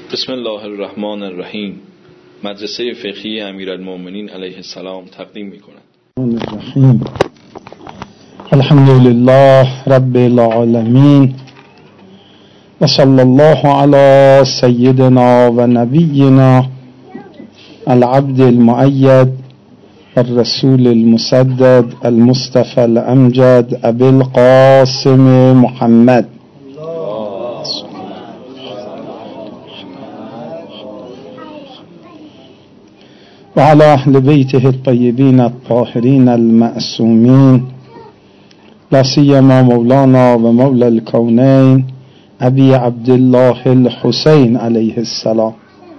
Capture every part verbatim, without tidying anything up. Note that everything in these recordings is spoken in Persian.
بسم الله الرحمن الرحیم. مدرسه فقهی امیرالمومنین علیه السلام تقدیم می‌کند. الرحیم. الحمد لله رب العالمین و صلی الله علی سیدنا و نبینا العبد المؤید الرسول المسدد المصطفى الامجد ابی القاسم محمد و علی اهل بیته الطیبین الطاهرین المعصومین لا سیما مولانا و مولا الکونین ابی عبدالله الحسین علیه السلام.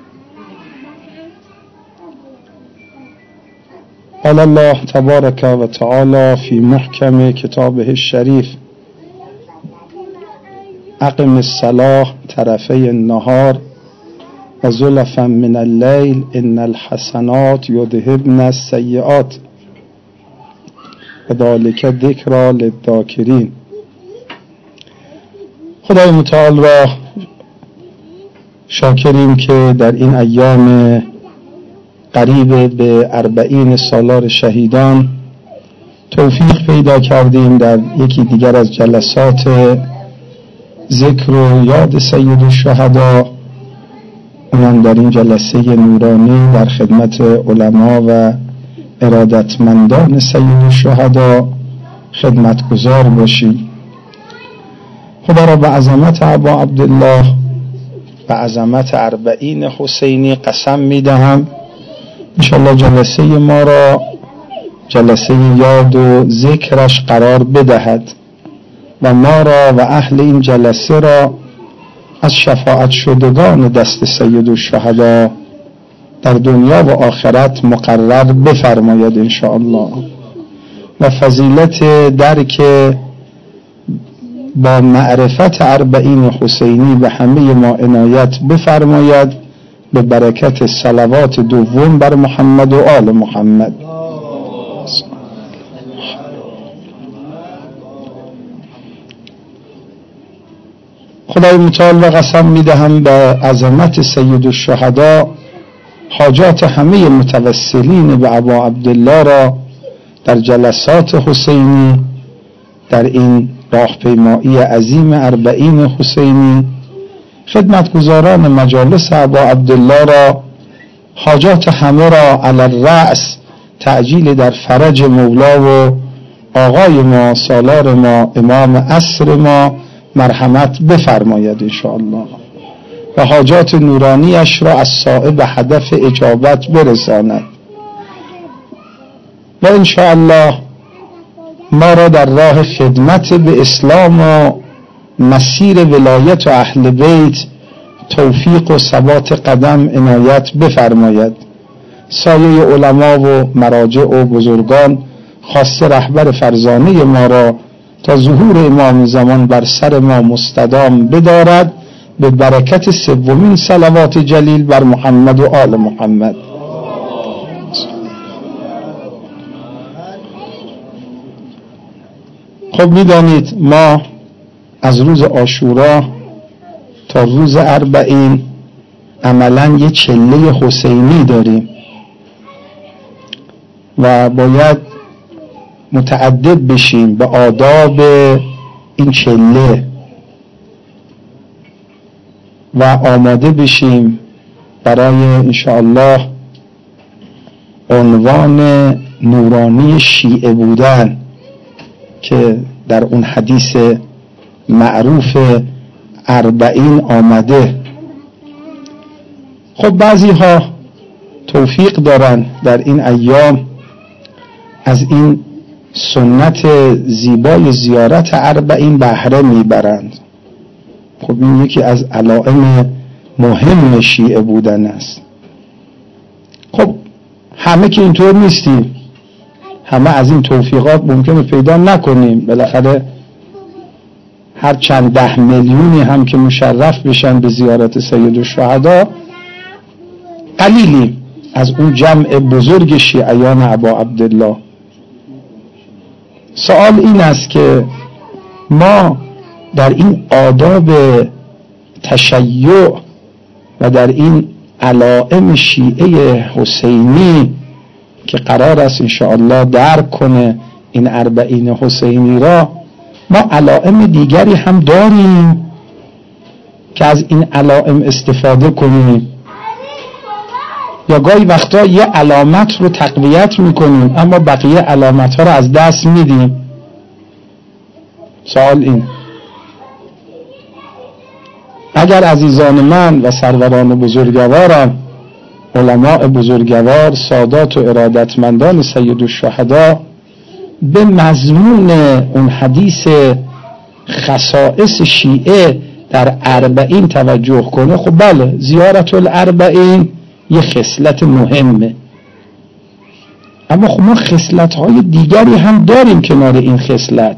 قال الله تبارک و تعالی فی محکم کتابه الشریف اقم الصلاة طرفی النهار و زلفا من اللیل ان الحسنات یذهبن السیئات و ذلک ذکری للذاکرین. خدای متعال را شاکریم که در این ایام قریب به اربعین سالار شهیدان توفیق پیدا کردیم در یکی دیگر از جلسات ذکر و یاد سید الشهدا، اونم در این جلسه نورانی در خدمت علما و ارادتمندان سید الشهدا خدمتگزار باشیم. خدا را به عظمت ابا عبدالله، به عظمت اربعین حسینی قسم میدهم انشاءالله جلسه ما را جلسه یاد و ذکرش قرار بدهد و ما را و اهل این جلسه را از شفاعت شدگان دست سید الشهدا در دنیا و آخرت مقرر بفرماید انشاءالله و فضیلت درک با معرفت اربعین حسینی به همه ما عنایت بفرماید به برکت صلوات دوم بر محمد و آل محمد. خدای متعال و قسم میدهم به عظمت سید الشهدا حاجات همه متوسلین به ابا عبدالله را در جلسات حسینی در این راهپیمایی عظیم اربعین حسینی خدمتگزاران مجالس ابا عبدالله را حاجات همه را علی الرأس تعجیل در فرج مولا و آقای ما سالار ما امام عصر ما مرحمت بفرماید انشاءالله و حاجات نورانیش را از صاحب هدف اجابت برساند و انشاءالله ما را در راه خدمت به اسلام و مسیر ولایت و اهل بیت توفیق و ثبات قدم عنایت بفرماید. سایه علما و مراجع و بزرگان خاصه رهبر فرزانه ما را تا ظهور امام زمان بر سر ما مستدام بدارد به برکت سومین صلوات جلیل بر محمد و آل محمد. خب میدانید ما از روز عاشورا تا روز اربعین عملاً یه چله حسینی داریم و باید متعدد بشیم به آداب این چله و آماده بشیم برای انشاءالله عنوان نورانی شیعه بودن که در اون حدیث معروف اربعین آمده. خب بعضی ها توفیق دارن در این ایام از این سنت زیبای زیارت اربعین بهره میبرند. خب این یکی از علائم مهم شیعه بودن است. خب همه که اینطور نیستیم، همه از این توفیقات ممکنه پیدا نکنیم. بالاخره هر چند ده میلیونی هم که مشرف بشن به زیارت سید الشهدا قلیلی از اون جمع بزرگ شیعیان ابا عبدالله. سوال این است که ما در این آداب تشیع و در این علائم شیعه حسینی که قرار است انشاءالله درک کنه این اربعین حسینی را، ما علائم دیگری هم داریم که از این علائم استفاده کنیم، یا گاهی وقتا یه علامت رو تقویت میکنیم اما بقیه علامت ها رو از دست میدیم. سوال این، اگر عزیزان من و سروران بزرگوارم، علماء بزرگوار، سادات و ارادتمندان سید الشهدا به مضمون اون حدیث خصائص شیعه در اربعین توجه کنه، خب بله زیارت الاربعین یه خصلت مهمه، اما خب ما خصلت های دیگری هم داریم کنار این خصلت.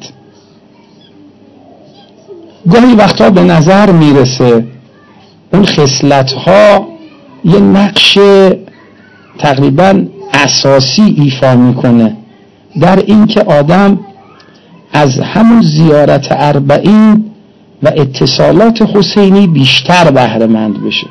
گاهی وقتا به نظر میرسه اون خصلت ها یه نقش تقریبا اساسی ایفا میکنه در این که آدم از همون زیارت اربعین و اتصالات حسینی بیشتر بهره مند بشه.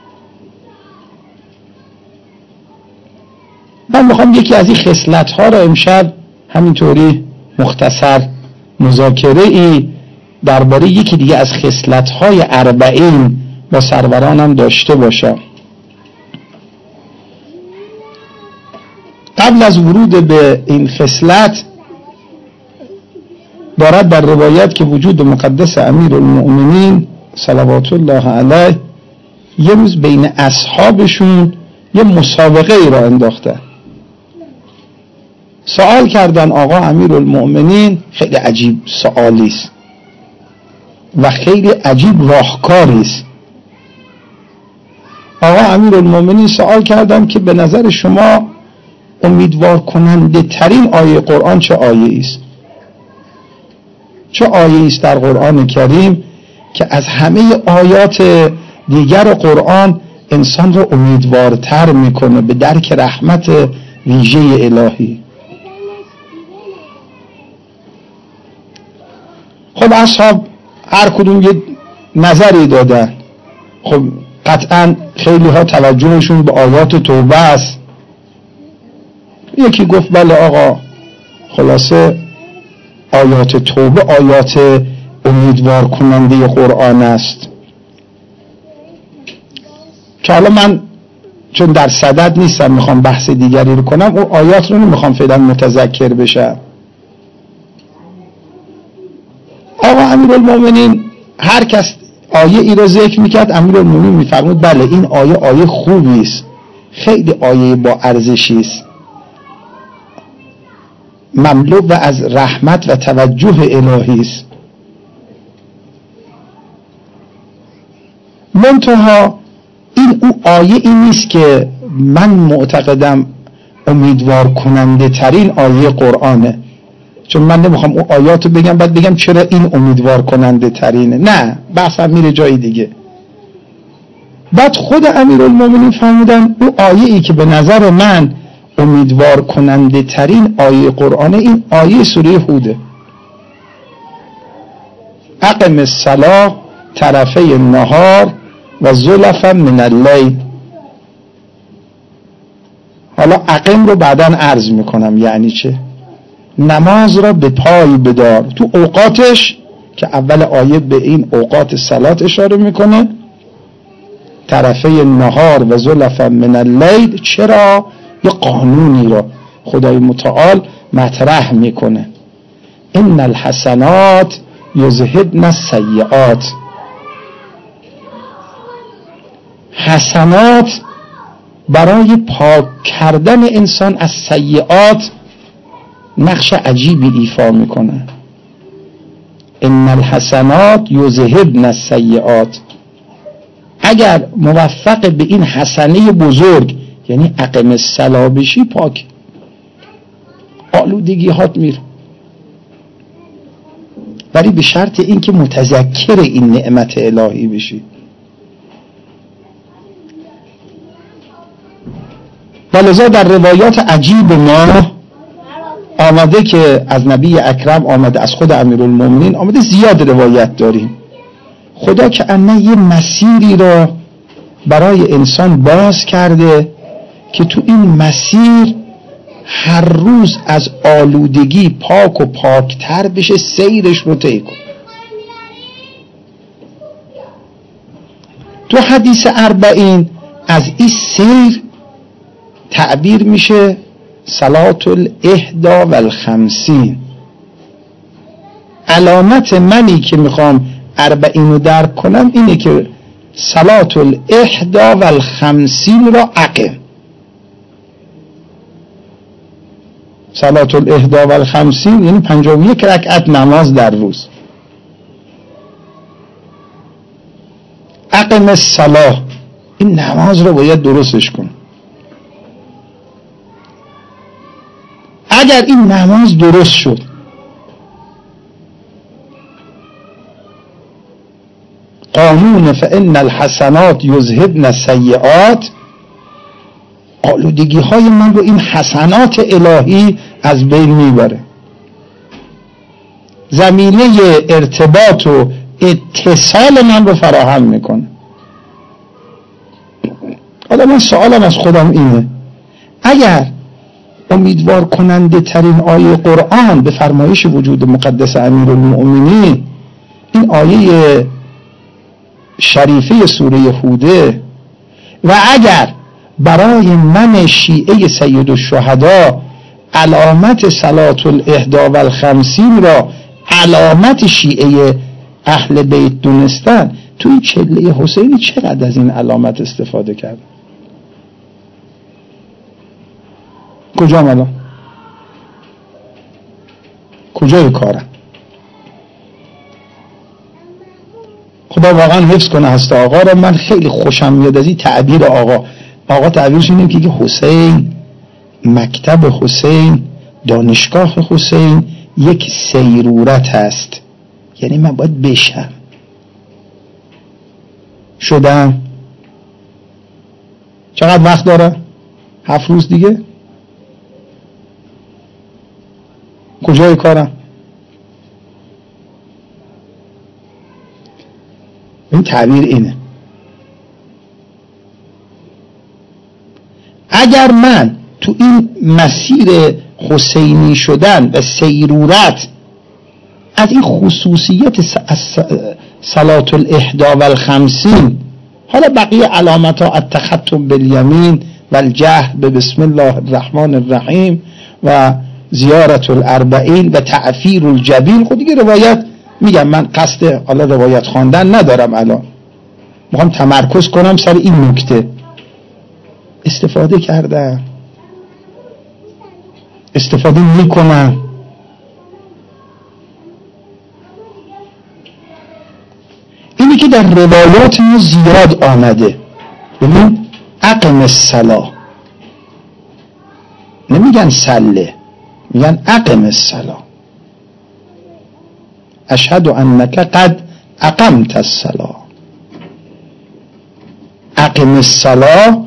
من میخوام یکی از این خصلت ها رو امشب همینطوری مختصر مذاکره ای درباره یکی دیگه از خصلت های اربعین با سرورانم داشته باشم. قبل از ورود به این خصلت دارد در روایت که وجود مقدس امیرالمؤمنین صلوات الله علیه یه روز بین اصحابشون یه مسابقه ای را انداختن. سوال کردن آقا امیرالمؤمنین، خیلی عجیب سوالی است و خیلی عجیب راهکاری است. آقا امیرالمؤمنین سوال کردن که به نظر شما امیدوار کننده ترین آیه قرآن چه آیه است؟ چه آیه است در قرآن کریم که از همه آیات دیگر قرآن انسان را امیدوارتر میکنه به درک رحمت ویژه الهی؟ خب اصحاب هر کدوم یه نظری دادن. خب قطعا خیلی ها توجهشون به آیات توبه است. یکی گفت بله آقا خلاصه آیات توبه آیات امیدوار کننده قرآن است. که حالا من چون در صدد نیستم میخوام بحث دیگری رو کنم، اون آیات رو نمیخوام فعلا متذکر بشم. آقا امیرالمومنین هر کس آیه ای رو ذکر میکرد، امیرالمومنین میفرمود بله این آیه آیه خوبی است، خیلی آیه با ارزشی است، مملو و از رحمت و توجه الهی است. منتها این او آیه ای نیست که من معتقدم امیدوار کننده ترین آیه قرآنه، چون من نمیخوام اون آیاتو بگم بعد بگم چرا این امیدوار کننده ترینه. نه، بحثم میره جای دیگه. بعد خود امیرالمومنین فرمودن اون آیه ای که به نظر من امیدوار کننده ترین آیه قرآنه این آیه سوره هوده. اقم الصلاة طرفی النهار و زلفا من اللیل. حالا اقم رو بعداً عرض میکنم یعنی چه. نماز را به پای بدار تو اوقاتش، که اول آیه به این اوقات صلات اشاره میکنه، طرفی النهار و زلفا من اللیل. چرا؟ یه قانونی را خدای متعال مطرح میکنه، ان الحسنات یذهبن السیئات. حسنات برای پاک کردن انسان از سیئات نقش عجیبی ایفا میکنه. ان الحسنات یذهبن السیئات. اگر موفق به این حسنه بزرگ یعنی اقم الصلاة بشی، پاک آلودگی هات میره، ولی به شرط این که متذکر این نعمت الهی بشی. ولذا در روایات عجیب ما آمده که از نبی اکرم آمده، از خود امیرالمومنین آمده، زیاد روایت داریم، خدا که انه یه مسیری را برای انسان باز کرده که تو این مسیر هر روز از آلودگی پاک و پاکتر بشه، سیرش رو طی کن. تو حدیث اربعین از این سیر تعبیر میشه صلات الاحدا و الخمسین. علامت منی که میخوام اربعین رو درک کنم اینه که صلات الاحدا و الخمسین را اقم. صلات الاحدا و الخمسین یعنی پنجاه و یک رکعت نماز در روز. اقم الصلاة، این نماز رو باید درستش کن. اگر این نماز درست شد، قانون فإن الحسنات یذهبن السیئات، آلودگی های من رو این حسنات الهی از بین میبره. زمینه ارتباط و اتصال من رو فراهم میکنه. حالا من سوالم از خودم اینه، اگر امیدوار کننده ترین آیه قرآن به فرمایش وجود مقدس امیرالمؤمنین این آیه شریفه سوره هوده، و اگر برای من شیعه سید الشهدا علامت صلات الاحدا و الخمسین را علامت شیعه اهل بیت دونستن، تو این چله حسینی چقدر از این علامت استفاده کرد؟ کجا الان؟ کجای کارم؟ خدا واقعا حفظ کنه هست آقا را. من خیلی خوشم میاد از این تعبیر آقا. آقا تعبیرش اینه که حسین، مکتب حسین، دانشگاه حسین یک سیرورت هست، یعنی من باید بشم. شدم. چقدر وقت داره؟ هفت روز دیگه. کجای کارم؟ این تعبیر اینه. اگر من تو این مسیر حسینی شدن و سیرورت از این خصوصیت صلات الاحدا و الخمسین، حالا بقیه علامت ها التختم بالیمین و الجهر به بسم الله الرحمن الرحیم و زیارت الاربعین و تعفیر الجبین، خود دیگه روایت میگم، من قصد حالا روایت خواندن ندارم، الان میخوام تمرکز کنم سر این نکته. استفاده کردم، استفاده میکنم. اینی که در روایات ما زیاد آمده، ببین اقم الصلاة، نمیگن صله، میگن اقم الصلاة، اشهد انک قد اقمت الصلاة. اقم الصلاة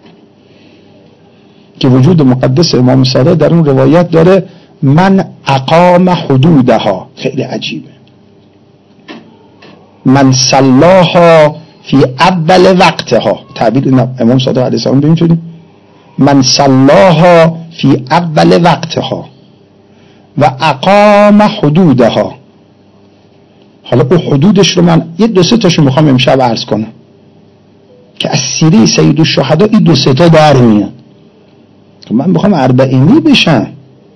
که وجود مقدس امام صادق در اون روایت داره من اقام حدودها، خیلی عجیبه. من صلاها فی اول وقتها، تعبیر امام صادق علیه السلام ببینید، من صلاها فی اول وقتها و اقام حدودها. حالا اون حدودش رو من یه دو سه تاشو میخوام امشب عرض کنم که از سیره سید الشهدا این دو سه تا در میاد. من میخوام اربعینی بشم.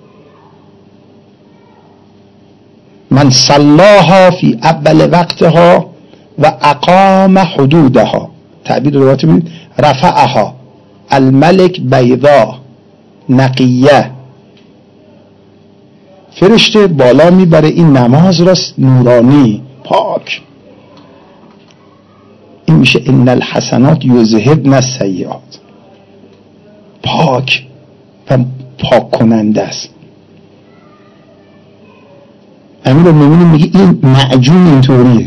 من صلاها فی اول وقتها و اقام حدودها، تعبیر روایت میبینید رفعها الملک بیضا نقیه، فرشته بالا میبره این نماز را نورانی پاک. این میشه ان الحسنات یذهبن السیئات، پاک و پاک کننده است. امیرالمومنین میگه این معجون اینطوریه،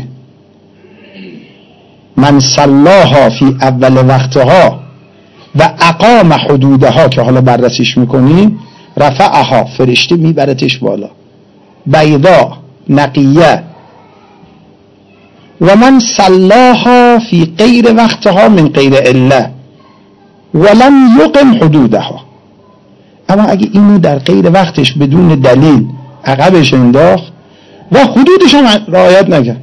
من صلاها فی اول وقتها و اقام حدودها که حالا بررسیش میکنیم، رفعها فرشته میبرتش بالا، بیضا نقیه و من صلاها فی غیر وقتها من غیر عله ولم یقم حدودها. اما اگه اینو در غیر وقتش بدون دلیل عقبش انداخت و حدودش هم رعایت نکرد،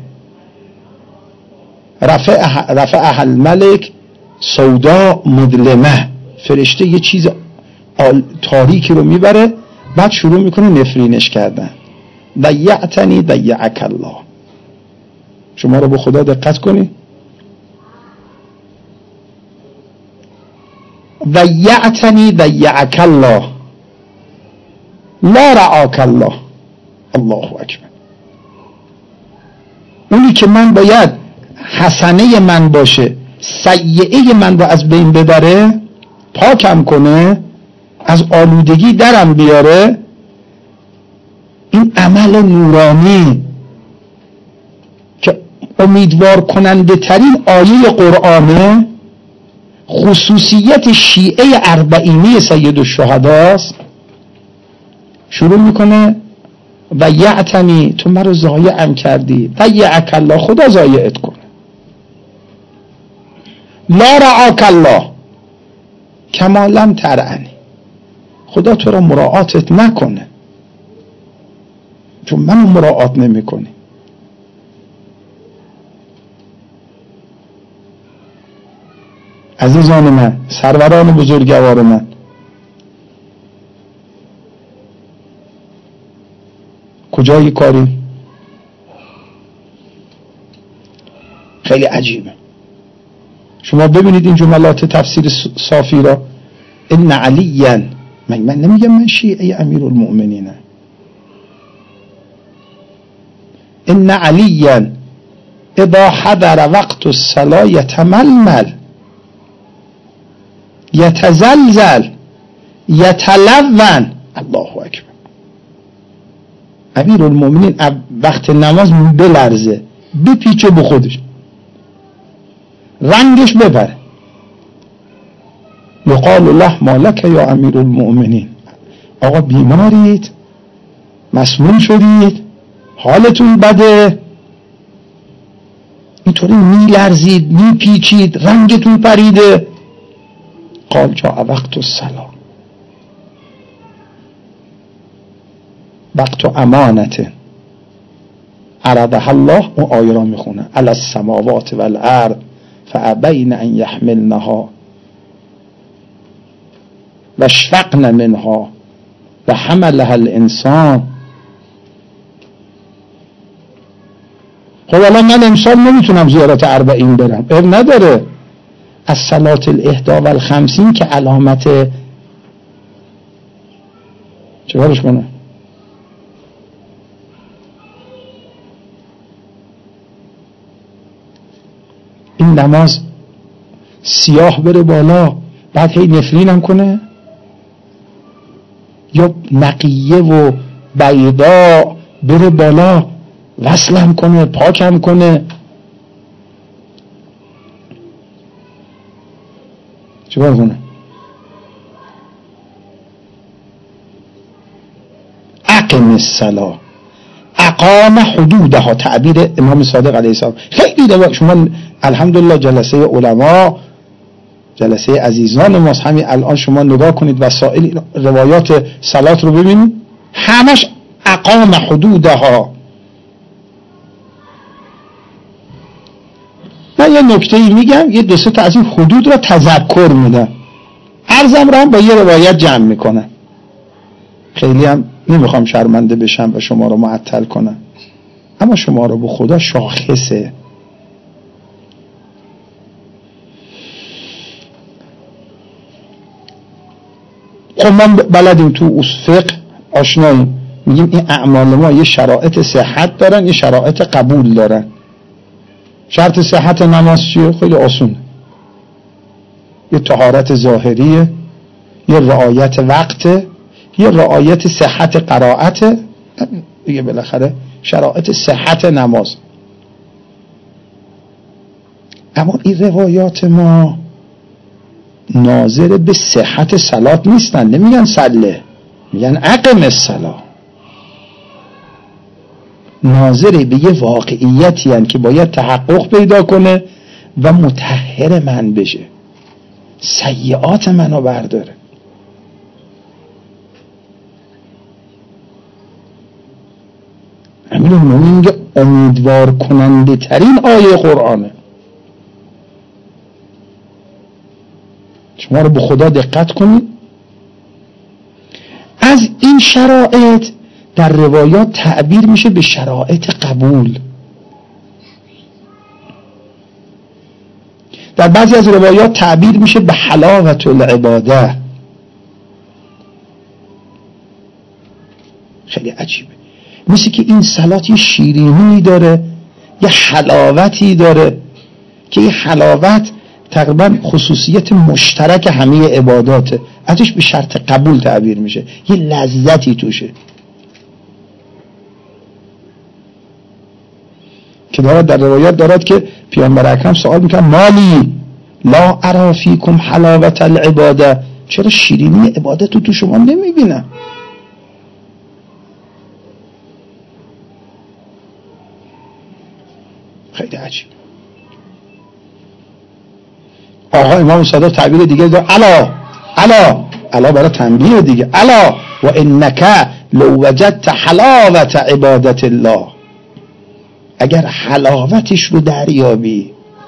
رفع رفع اهل ملک سودا مظلمه، فرشته یه چیز تاریکی رو میبره بعد شروع میکنه نفرینش کردن. ضیعتنی ضیعک الله. شما رو به خدا دقت کنید. ضیعتنی ضیعک الله لا رعاک الله. الله اکبر. اونی که من باید حسنه من باشه سیئه من رو از بین ببره، پاکم کنه، از آلودگی درم بیاره، این عمل نورانی که امیدوار کننده ترین آیه قرآنه، خصوصیت شیعه اربعینی سید الشهداست، شروع میکنه و یعتنی تو مرا ضایعم کردی، ضیعک الله، خدا ضایعت کنه. لا رعاک الله کما لم ترعنی، خدا تو را مراعاتت نکنه چون منو مراعات نمی کنی. عزیزان من، سروران بزرگوار من، کجای کاری؟ خیلی عجیبه. شما ببینید این جملات تفسیر صافی را. ان علیا، من, من نمیگم من شیعه امیر المؤمنینم. ان علیا اذا حضر وقت الصلاة یتململ یتزلزل یتلون. الله اکبر. امیر المؤمنین وقت نماز بلرزه، بپیچه به خودش، رنگش ببره. یقال الله مالک یا امیر المؤمنین، آقا بیمارید، مسموم شدید، حالتون بده، اینطوری میلرزید، میپیچید، رنگتون پریده. قال جاء وقت الصلاة، وقت امانته عرضها الله. اون آیه را میخونه علی السماوات والارض فابین ان یحملنها و اشفقن منها و حملها الانسان. خب الان من امسال نمیتونم زیارت اربعین برم، اب نداره. از صلات الاحدا و الخمسین که علامت چه کارش کنه؟ این نماز سیاه بره بالا بعد هی نفرین هم کنه، یا نقیه و بیضا بره بالا وصل هم کنه، پاک هم کنه. چیکار کنه؟ اقم الصلاة، اقام حدودها، تعبیر امام صادق علیه السلام. خیلی دوا شما الحمدلله جلسه علما، جلسه عزیزان ماست، همین الان شما نگاه کنید وسائل روایات صلات رو ببینید، همش اقام حدودها. من یه نکته‌ای میگم، یه دو سه تا از این حدود رو تذکر میدم، عرضم رو هم با یه روایت جمع میکنم. خیلی هم نمیخوام شرمنده بشم و شما رو معطل کنم، اما شما رو به خدا شاخصه. خب من بلدیم تو فقه آشناییم، میگیم این اعمال ما یه شرایط صحت دارن، یه شرایط قبول دارن. شرط صحت نماز چیه؟ خیلی آسونه، یه طهارت ظاهریه، یه رعایت وقته، یه رعایت صحت قرائته، دیگه بالاخره شرایط صحت نماز. اما این روایات ما ناظر به صحت صلات نیستن، نمیگن صله، میگن اقم الصلاة. ناظر به یه واقعیتی هن که باید تحقق پیدا کنه و مطهر من بشه، سیئات منو برداره. امیر المومنین میگه امیدوار کننده ترین آیه قرآنه. شما رو به خدا دقت کنید. از این شرایط در روایات تعبیر میشه به شرایط قبول. در بعضی از روایات تعبیر میشه به حلاوت العباده. خیلی عجیبه، مثل که این صلات یه شیرینی داره، یه حلاوتی داره که این حلاوت تقریبا خصوصیت مشترک همه عباداته، ازش به شرط قبول تعبیر میشه، یه لذتی توشه که دارد در روایات دارد که پیامبر اکرم سوال میکنه مالی لا ارا فیکم حلاوت العباده، چرا شیرینی عبادت رو تو شما نمیبینم؟ خیلی عجیب. آقا امام صادق تعبیر دیگه داره، الا الا الا برای تنبیه دیگه، الا و انک لو وجدت حلاوت عبادت الله، اگر حلاوتش رو دریابی،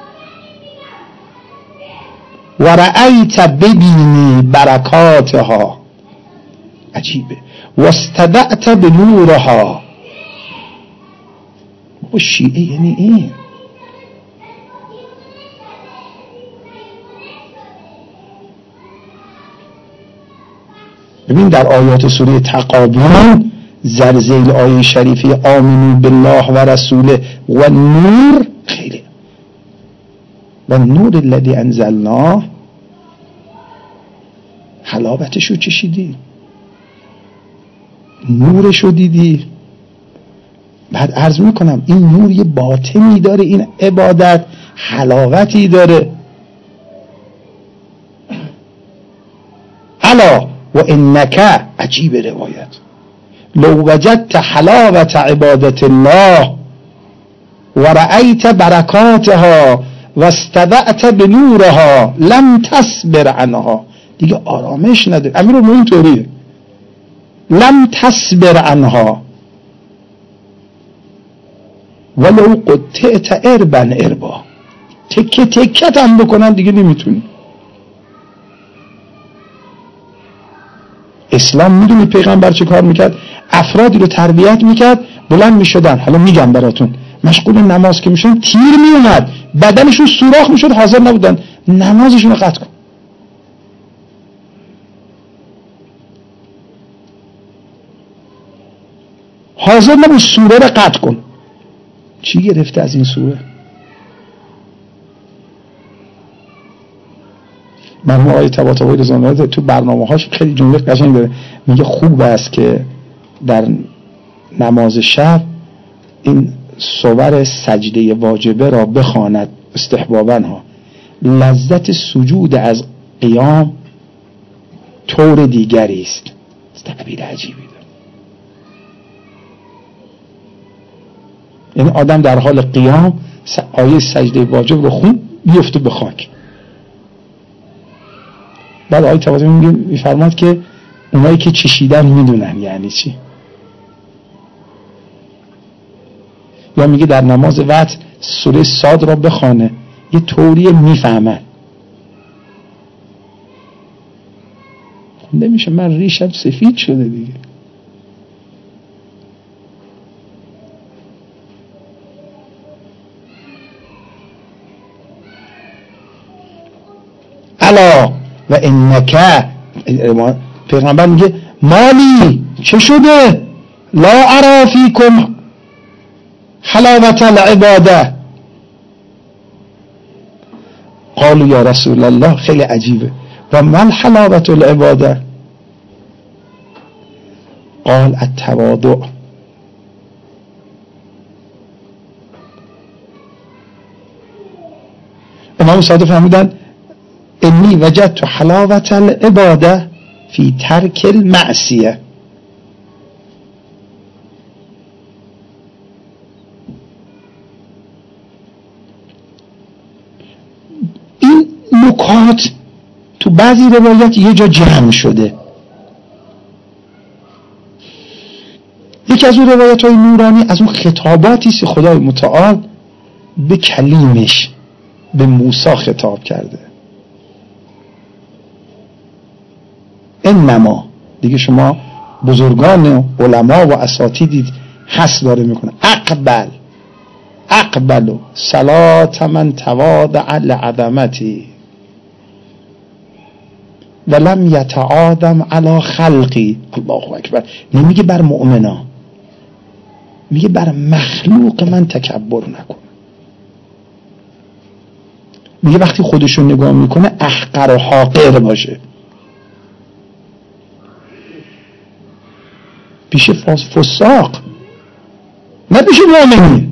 و رأیت ببینی برکاتها، عجیبه، و استدعت بنورها. و شیعه یعنی این. ببین در آیات سوره تغابن زرزیل آیه شریفه آمنو بالله و رسوله و نور، خیلی و نور الذی انزلنا، حلاوتشو چشیدی، نورشو دیدی. بعد عرض میکنم این نور یه باطنی داره، این عبادت حلاوتی داره. الا و انک، عجیب روایت، لو وجدت حلاوت عبادت الله و رأیت برکاتها و استدعت بنورها لم تصبر عنها، دیگه آرامش نداره. امیرالمومنین طوریه، لم تصبر عنها ولو قطعت اربا اربا، تکه تکت هم بکنن دیگه نمیتونی. اسلام میدونی پیغمبر چه کار میکرد؟ افرادی رو تربیت میکرد بلند میشدن، حالا میگم براتون، مشغول نماز که میشن تیر میومد بدنشون سوراخ میشد، حاضر نبودن نمازشون رو قطع کن. حاضر نبود سوره رو قطع کن. چی گرفته از این سوره؟ مرحوم آقای طباطبایی رضوان الله تو برنامه هاش خیلی جمله قشنگ داره، میگه خوب است که در نماز شب این صور سجده واجبه را بخواند استحباباً ها، لذت سجود از قیام طور دیگری است. تعبیر عجیبی داره. یعنی آدم در حال قیام آیه سجده واجب رو خون بیفته به خاک. بعد آیه طباطبایی میفرماد که اونایی که چشیدن میدونن یعنی چی. یا میگه در نماز وتر سوره صاد را بخوانه، یه طوری میفهمن. خونده میشه من ریشم سفید شده دیگه. الا و انک، پیغمبر میگه مالی چه شده؟ لا ارا فیکم حلاوت العباده. قالوا یا رسول الله، خیلی عجیبه، و من حلاوت العباده؟ قال التواضع. امام صادق فهمیدن انی وجدت حلاوت العباده فی ترک المعصیه. نکات تو بعضی روایات یه جا جمع شده. یکی از اون روایات های نورانی از اون خطاباتی است خدای متعال به کلیمش به موسی خطاب کرده. انما دیگه شما بزرگان و علما و اساتید حس داره میکنه اقبل اقبلوا صلات من تواضع لعظمتی ولم یتعاظم علی خلقی. الله اکبر. نمیگه بر مؤمنا، میگه بر مخلوق من تکبر نکن. میگه وقتی خودشو نگاه میکنه احقر و حاقر باشه پیش فساق، نه پیش مؤمنین.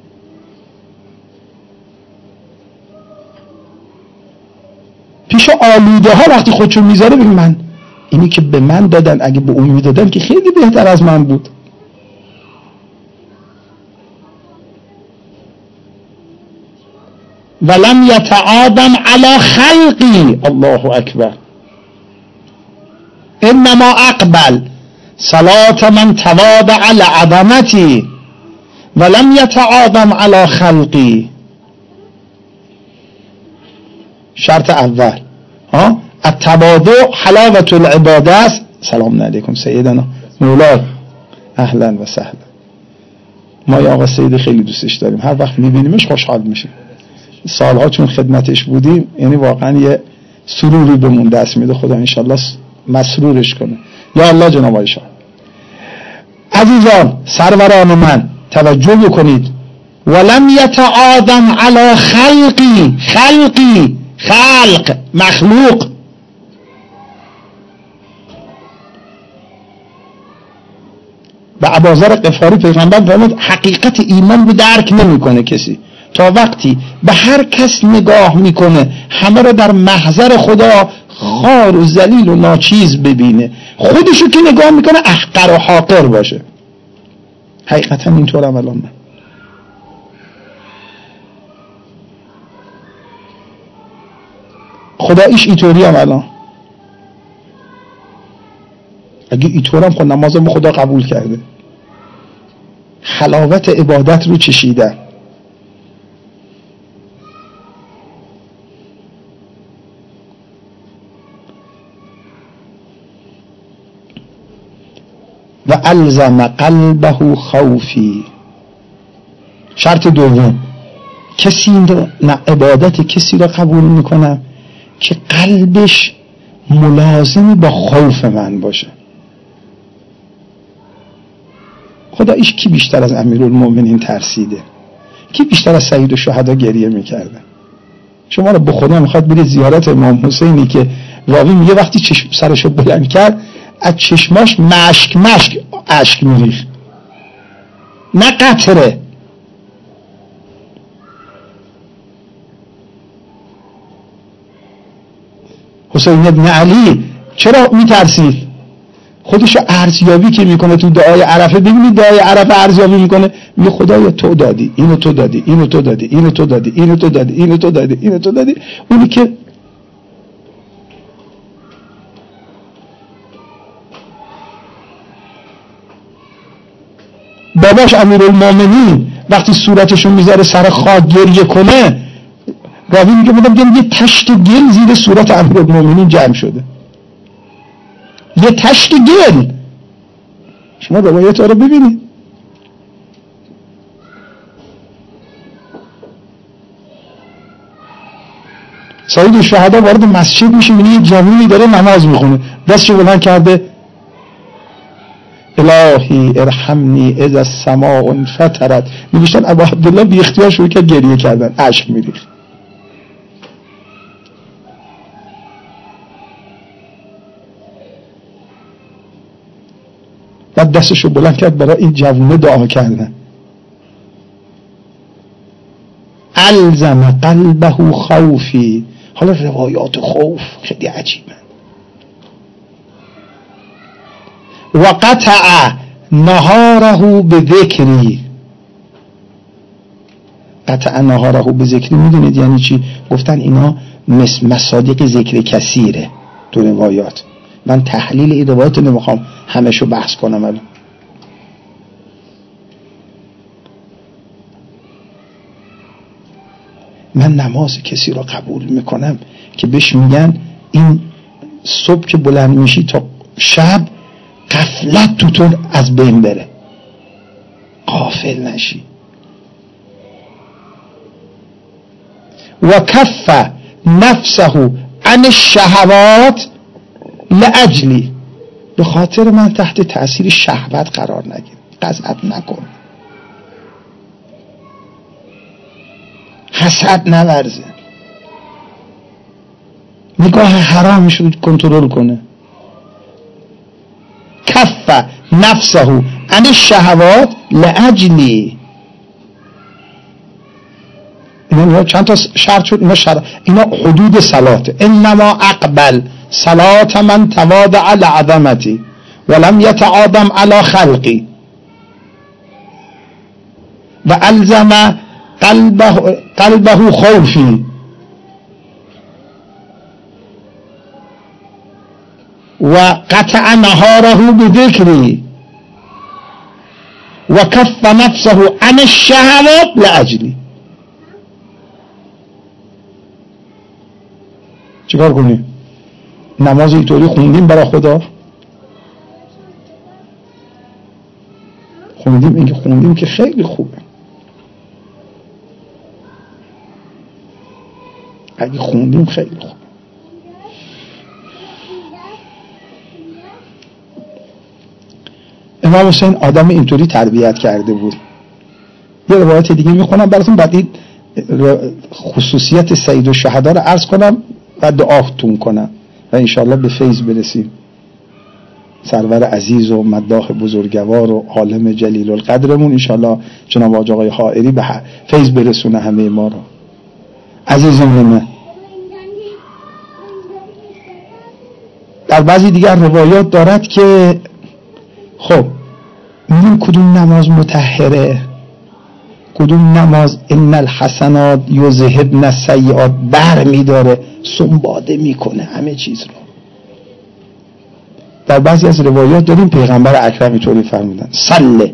پیش آلوده ها وقتی خودشون میذاره بگه من اینی که به من دادن اگه به اون میدادن که خیلی بهتر از من بود. ولم یتعاظم علی خلقی. الله اکبر. انما اقبل صلات من تواضع لعظمتی ولم یتعاظم علی خلقی. شرط اول ها التواضع حلاوة العباده است. سلام علیکم سیدنا مولا، اهلا و سهلا. ما یا آقا سید خیلی دوستش داریم، هر وقت میبینیمش خوشحال میشیم. سالها چون خدمتش بودیم یعنی واقعا یه سروری بهمون دست میده. خدا انشالله مسرورش کنه. یا الله جناب عایشان. عزیزان سروران من توجه بکنید. ولم یتعاظم علی خلقی. خلقی خلق مخلوق. به ابوذر غفاری پیغمبر فرمود حقیقت ایمان رو درک نمیکنه کسی تا وقتی به هر کس نگاه میکنه همه رو در محضر خدا خار و ذلیل و ناچیز ببینه، خودشو که نگاه میکنه احقر و حاقر باشه. حقیقتا اینطورم الان من. خداییش اینطوری هم الان. اگه اینطورم خود نمازم خدا قبول کرده، حلاوت عبادت رو چشیدن. و الزم قلبه خوفی. شرط دوم کسی رو نه عبادت کسی رو قبول میکنم که قلبش ملازم با خوف من باشه. خداییش کی بیشتر از امیرالمومنین ترسیده؟ کی بیشتر از سید الشهدا گریه میکرده؟ شما رو به خدا میخواد برید زیارت امام حسینی که راوی میگه وقتی چشم سرشو بلند کرد از چشماش مشک مشک اشک میریخت، نه قطره. حسین ابن علی چرا میترسید؟ خودشو ارزیابی که میکنه تو دعای عرفه. ببینید دعای عرفه ارزیابی میکنه، میگه خدایا تو دادی، اینو تو دادی، اینو تو دادی، اینو تو دادی، اینو تو دادی، اینو تو دادی، اینو تو دادی. اونی که باباش امیرالمومنین وقتی صورتشون میذاره سر خاک گریه کنه، راوی میگه بودم یه تشت گل زیر صورت امیرالمومنین جمع شده. یه تشت گل. شما روایت ها رو ببینید. سید الشهدا وارد مسجد میشه، میبینی یه جوونی داره نماز میخونه، دستشو بلند کرده الهی ارحمنی اذا السماء انفطرت. میگشتن ابو عبدالله بی اختیار شروع کرد گریه کردن، اشک میریخت. بعد دستشو بلند کرد برای این جوونه دعا کردن. الزم قلبه خوفی. حالا روایات خوف خیلی عجیبه. و قطع نهاره به ذکری. قطع نهاره به ذکری میدونید یعنی چی؟ گفتن اینا مس مصادیق ذکر کثیره تو روایات. من تحلیل این روایات نمیخوام همشو بحث کنم الان. من نماز کسی را قبول میکنم که بهش میگن این صبح که بلند میشی تا شب غفلت تو تو از بین بره، غافل نشی. و کف نفسه عن الشهوات لاجلی، به خاطر من تحت تأثیر شهوت قرار نگیر، غضب نکن، حسد نورزه، نگاه حرامش رو کنترل کنه. کف نفسه عن الشهوات لاجلی، اینا چند تا شرط شد، اینا شرط، اینا حدود صلاته. انما اقبل صلات من تواضع لعظمتی ولم يتعاظم على خلقی و الزم قلبه, قلبه خوفی و قطع نهاره بذکری و کف نفسه عن الشهوات لاجلی. چیکار کنیم؟ نماز اینطوری خوندیم برای خدا؟ خوندیم، اینکه خوندیم که خیلی خوبه. اگه خوندیم خیلی خوبه. امام حسین آدم اینطوری تربیت کرده بود. یه روایت دیگه میخونم براتون، بعد این خصوصیت سید الشهدا رو عرض کنم و دعاتون کنم و انشاءالله به فیض برسیم. سرور عزیز و مداح بزرگوار و عالم جلیل القدرمون انشاءالله جناب حاج آقای حائری به فیض برسونه همه ما رو. عزیزان من، در بعضی دیگر روایات دارد که خب این کدوم نماز مطهره، کدوم نماز ان الحسنات یذهبن السیئات بر میداره، سنباده میکنه همه چیز رو. در بعضی از روایات داریم پیغمبر اکرم اینطوری فرمودن صله.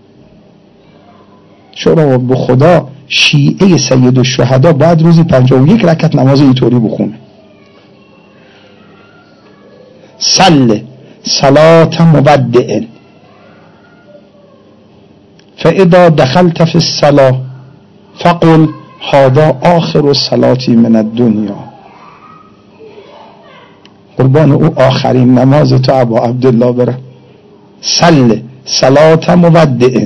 شما به خدا شیعه سید الشهدا باید روزی پنجاه و یک رکعت نماز اینطوری بخونه. صله صلات مودع فاذا دخلت في الصلاه فقل هذا آخر الصلاة من الدنیا. قربان او آخرین نماز تو ابا عبدالله برم. صل صلات مودع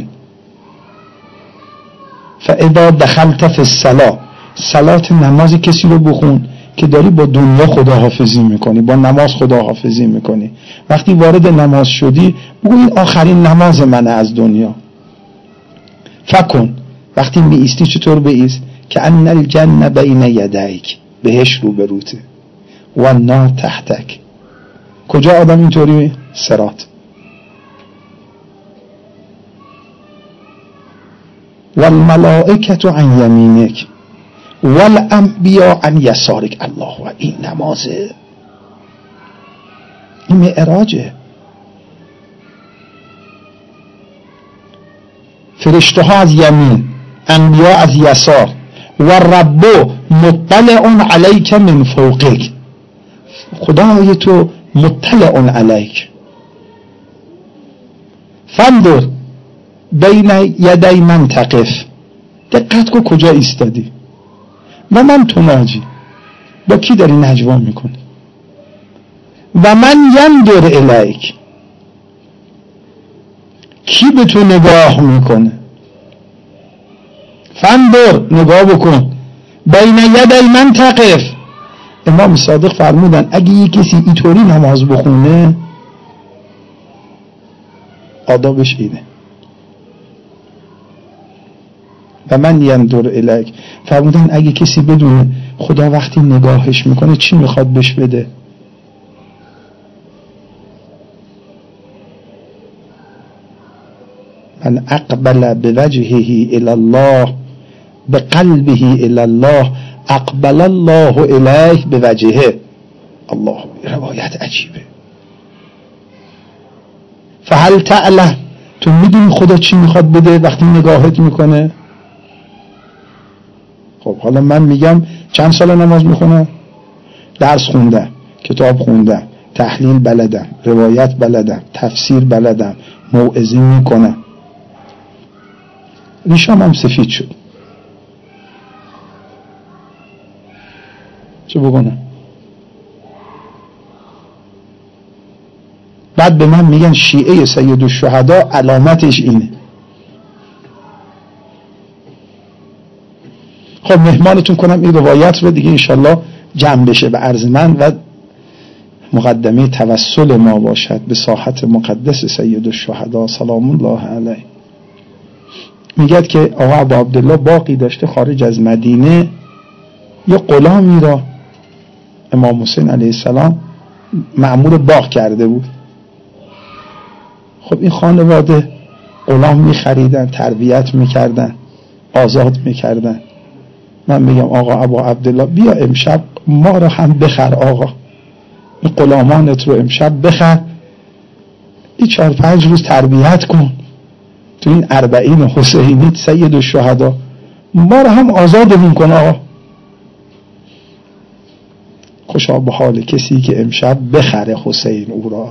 فاذا دخلت في الصلاة، صلات نماز کسی رو بخون که داری با دنیا خداحافظی میکنی، با نماز خداحافظی میکنی. وقتی وارد نماز شدی بگو این آخرین نماز منه از دنیا. فکن وقتی می ایستی چطور بایست؟ که ان الجنه بین یدیک، بهش رو بروته، و النار تحتک. کجا آدم اینطوری؟ صراط. والملائکه عن یمینک والانبیاء عن یسارک. الله، و این نمازه، این معراجه. فرشته ها از یمین، انبیا از یسار. و رب مطلع علیک من فوقک، خدای تو مطلع علیک. فانظر بین یدی من تقف، دقت کو کجا ایستادی. و من تناجی، با کی داری نجوا میکنی. و من ینظر الیک، کی به تو نگاه میکنه. فانظر، نگاه بکن، بین یدی من تقف. امام صادق فرمودن اگه یک کسی اینطوری نماز بخونه آدابش اینه. و من ینظر الیک، فرمودن اگه کسی بدونه خدا وقتی نگاهش میکنه چی میخواد بهش بده. من اقبل بوجهه الى الله بقلبه الى الله اقبل الله الیه به وجهه. الله، روایت عجیبه. فهل تعلم، تو میدونی خدا چی میخواد بده وقتی نگاهت میکنه؟ خب حالا من میگم چند سال نماز میخونم؟ درس خوندم، کتاب خوندم، تحلیل بلدم، روایت بلدم، تفسیر بلدم، موعظه میکنم، ریشام هم سفید شد. چه بکنم؟ بعد به من میگن شیعه سید الشهدا علامتش اینه. خب مهمانتون کنم این روایت رو دیگه انشالله جمع بشه به عرض من و مقدمه توسل ما باشد به ساحت مقدس سید الشهدا سلام الله علیه. میگه که آقا ابو عبدالله باقی داشته خارج از مدینه، یه غلامی را امام حسین علیه السلام مأمور باغ کرده بود. خب این خانواده غلام میخریدن، تربیت میکردن، آزاد میکردن. من میگم آقا ابو عبدالله بیا امشب ما رو هم بخر، آقا این غلامانت رو امشب بخر، این چهار پنج روز تربیت کن تو این اربعین حسینی سید الشهدا، ما رو هم آزادمون کن آقا. خوشا به حال کسی که امشب بخره حسین او را.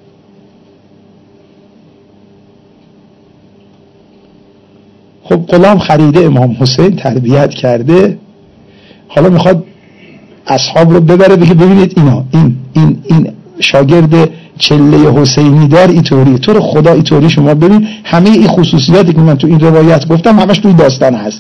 خب غلام خریده، امام حسین تربیت کرده، حالا میخواد اصحاب رو ببره بگه ببینید اینا این این این شاگرد چله حسینی دار اینطوری، تو رو خدا اینطوری شما ببین همه این خصوصیاتی که من تو این روایت گفتم همش توی داستان هست.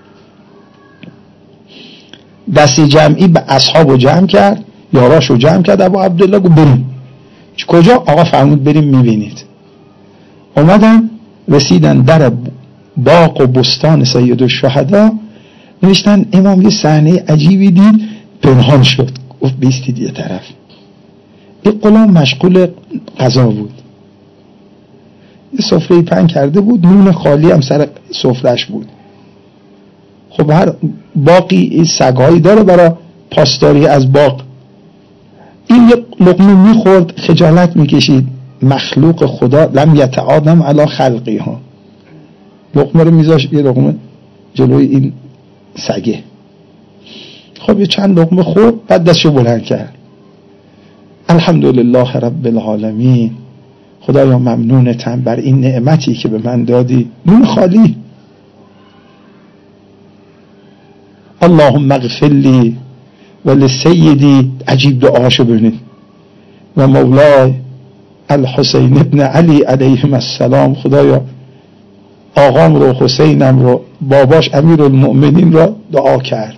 دستی جمعی به اصحاب رو جمع کرد، یاراش رو جمع کرد، ابو عبدالله گفت بریم. کجا؟ آقا فرمود بریم میبینید. اومدن رسیدن در باغ و بستان سید الشهدا، نوشتن امام یه صحنه عجیبی دید، پنهان شد، گفت بیستید یه طرف. این غلام مشغول غذا بود، یه سفره پهن کرده بود، نون خالی هم سر سفرهش بود. خب هر باقی سگهایی داره برای پاسداری از باغ. این یه لقمه میخورد، خجالت میکشید، مخلوق خدا لم یتعادم علی خلقی ها، لقمه رو میذاشت یه لقمه جلوی این سگه. خب یه چند لقمه خورد، بعد دستشو بلند کرد، الحمدلله رب العالمین، خدایا ممنونتم بر این نعمتی که به من دادی، نون خالی. اللهم اغفر لی و لسیدی، عجیب دعاشو ببینید، و مولای الحسین ابن علی علیهم السلام، خدایا آقام رو، حسینم رو، باباش امیر المؤمنین رو دعا کرد.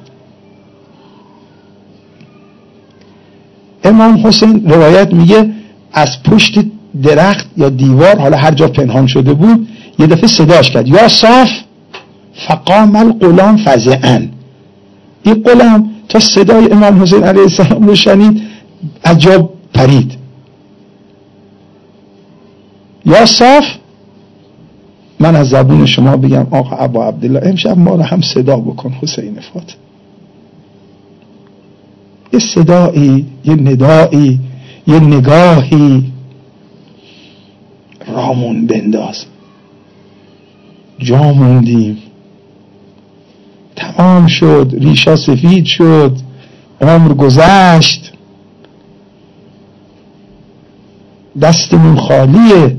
امام حسین روایت میگه از پشت درخت یا دیوار، حالا هر جا پنهان شده بود، یه دفعه صداش کرد یا صاف، فقام الغلام فزعا. این غلام تا صدای امام حسین علیه السلام رو شنید از جا پرید. یا صاف، من از زبون شما بگم آقا ابو عبدالله امشب ما رو هم صدا بکن حسین فاطمه، یه صدایی، یه ندایی، یه نگاهی رامون بنداز. جا موندیم، تمام شد، ریشا سفید شد، عمر گذشت، دستمون خالیه.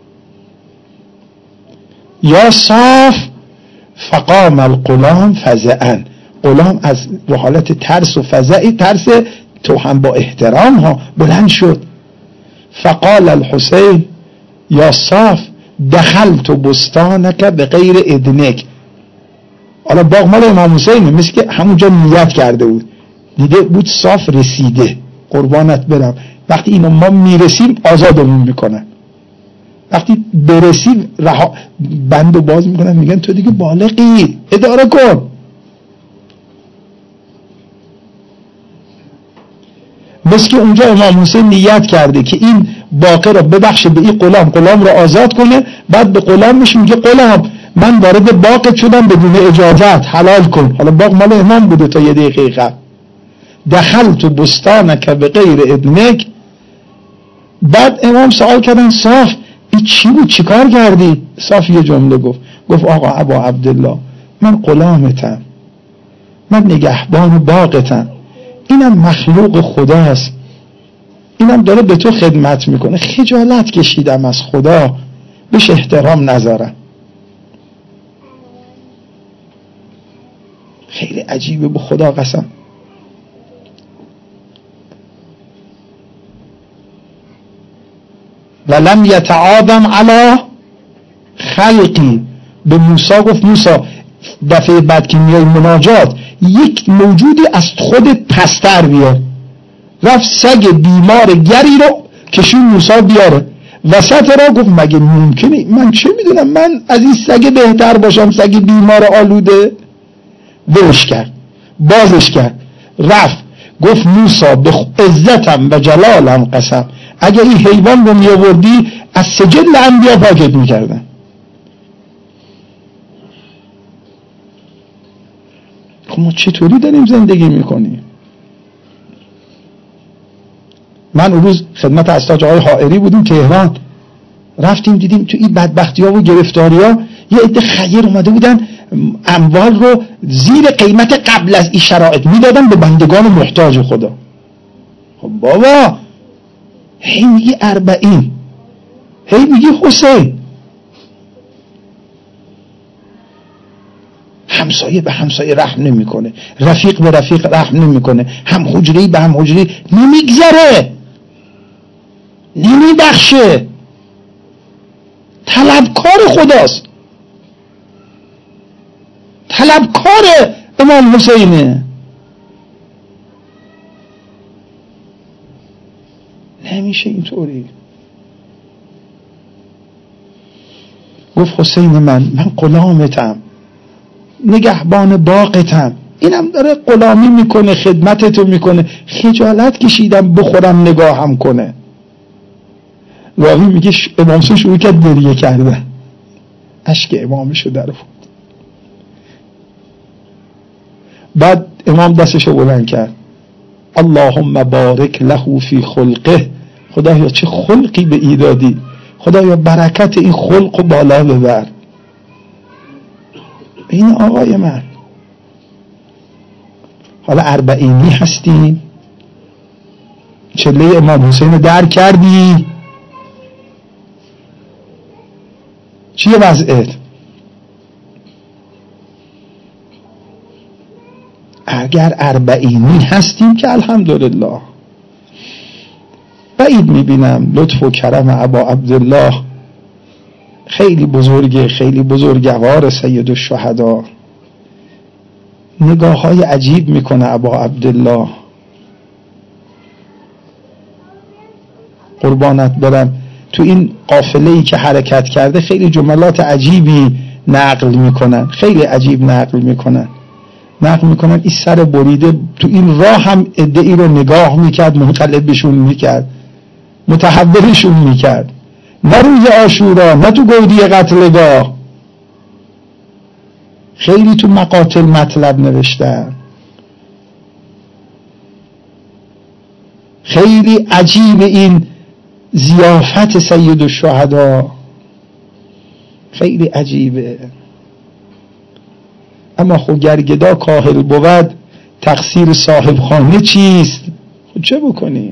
یا صاف فقام الغلام فزعا، غلام از حالت ترس و فزعی، ترس تو هم با احترام ها، بلند شد. فقال الحسین یا صاف دخلت بستانک به غیر اذنک. حالا باغ مال امام حسینه، مثل که همونجا نیت کرده بود، دیده بود صاف رسیده، قربانت برم. وقتی اینا ما میرسیم آزادمون میکنن، وقتی برسیم رها بندو باز میکنن، میگن تو دیگه بالغی، اداره کن. مثل که اونجا امام حسین نیت کرده که این باقی رو ببخشه به این غلام، غلام رو آزاد کنه، بعد به غلام میشه میگه غلام من وارد باغت شدم بدون اجازت، حلال کن. حالا باغ مال امام بوده تا یه دقیقه قبل. دخلت بستانک به غیر اذنک. بعد امام سوال کردن صاف این چی بود، چی کار کردی؟ صاف یه جمله گفت، گفت آقا ابا عبدالله من غلامتم، من نگهبان باغتم، اینم مخلوق خداست، اینم داره به تو خدمت میکنه. خجالت کشیدم از خدا، بهش احترام نذارم. خیلی عجیبه، به خدا قسم. ولم یتعاظم علی خلقی. به موسی گفت موسی دفعه بعد که میای مناجات یک موجودی از خودت پستر بیار. رفت سگ بیمار گری رو کشون موسی بیاره وسط را، گفت مگه ممکنه؟ من چه میدونم، من از این سگ بهتر باشم، سگ بیمار آلوده. ولش کرد، بازش کرد، رفت گفت موسی به عزتم و جلالم قسم اگه این حیوان رو میآوردی از سجل انبیا پاکت میکردن. خب ما چطوری داریم زندگی میکنیم؟ من اون روز خدمت استاج آقای حائری بودیم تهران، رفتیم دیدیم تو این بدبختی ها و گرفتاری ها یه عده خیر اومده بودن اموال رو زیر قیمت قبل از این شرایط میدادن به بندگان محتاج خدا. خب بابا هی میگی اربعین، هی میگی حسین، همسایه به همسایه رحم نمیکنه، رفیق به رفیق رحم نمیکنه، هم حجری به هم حجری نمیگذره، نمیبخشه، طلبکار خداست، طلبکار امام حسینه. نمیشه اینطوری. گفت حسین من من غلامتم، نگهبان باغتم، اینم داره غلامی میکنه، خدمتتو میکنه، خجالت کشیدم بخورم نگاهم کنه. راوی میگه امام حسین شروع کرد گریه کردن، اشک امامشو در آورد. بعد امام دستشو بلند کرد، اللهم بارک له فی خلقه، خدایا چه خلقی به ای دادی، خدایا برکت این خلق بالا ببر. این آقای من حالا اربعینی هستی، چله امام حسین در کردی، چیه وضعت؟ اگر اربعینی هستیم که الحمدلله. بعید میبینم لطف و کرم ابا عبدالله خیلی بزرگه، خیلی بزرگوار سید الشهدا. نگاه های عجیب میکنه ابا عبدالله، قربانت برم. تو این قافله‌ای که حرکت کرده خیلی جملات عجیبی نقل میکنن، خیلی عجیب نقل میکنن نقل میکنن این سر بریده تو این راه هم ادعی رو نگاه میکرد، منقلبشون میکرد، متحولشون میکرد، نه روز عاشورا نه تو گودی قتلگاه. خیلی تو مقاتل مطلب نوشتن. خیلی عجیب این ضیافت سید الشهدا، خیلی عجیبه. اما خب گرگدا کاهل بود، تقصیر صاحب خانه چیست؟ خب چه بکنی؟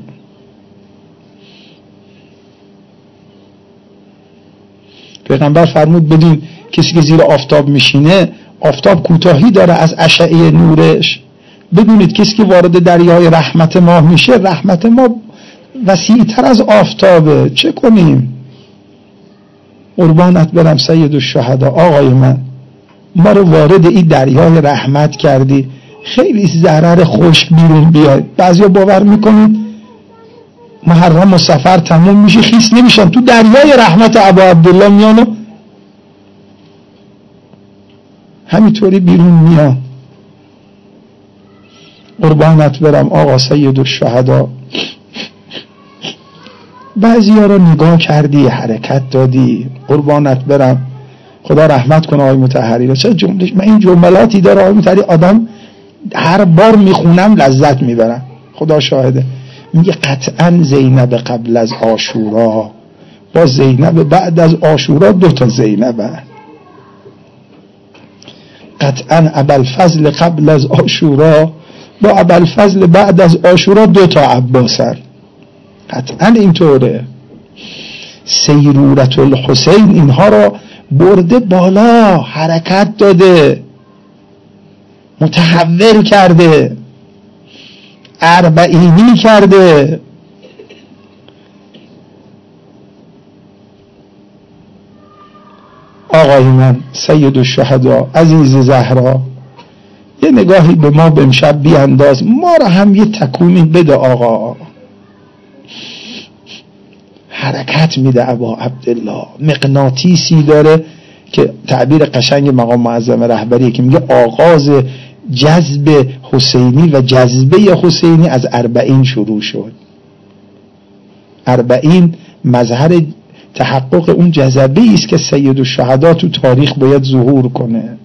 پیغمبر فرمود بدین کسی که زیر آفتاب میشینه آفتاب کوتاهی داره از اشعه نورش، بدونید کسی که وارد دریای رحمت ما میشه رحمت ما وسیع‌تر از آفتابه. چه کنیم؟ قربانت برم سید الشهدا آقای من، ما رو وارد این دریای رحمت کردی، خیلی ضرر خشک بیرون بیاد. بعضیا باور میکنید محرم و سفر تموم میشه خیس نمیشن، تو دریای رحمت ابا عبدالله میانو همینطوری بیرون میان. قربانت برم آقا سید الشهدا، بعضی ها رو نگاه کردی، حرکت دادی، قربانت برم خدا رحمت کنه آقای مطهری. چه جمله، من این جملاتی داره آقای مطهری آدم هر بار میخونم لذت میبرم، خدا شاهده. میگه قطعا زینب قبل از عاشورا با زینب بعد از عاشورا دو تا زینبه. قطعا ابوالفضل قبل از عاشورا با ابوالفضل بعد از عاشورا دو تا عباسن. قطعا اینطوره. سیرورت الحسین اینها را برده بالا، حرکت داده، متحول کرده، اربعینی کرده. آقای من سید الشهدا عزیز زهرا، یه نگاهی به ما به امشب بیانداز، ما را هم یه تکونی بده آقا. حرکت میده ابا عبدالله، مغناطیسی داره که تعبیر قشنگ مقام معظم رهبری که میگه آغاز جذب حسینی و جذبه حسینی از اربعین شروع شد. اربعین مظهر تحقق اون جذبه است که سید الشهدا تو تاریخ باید ظهور کنه.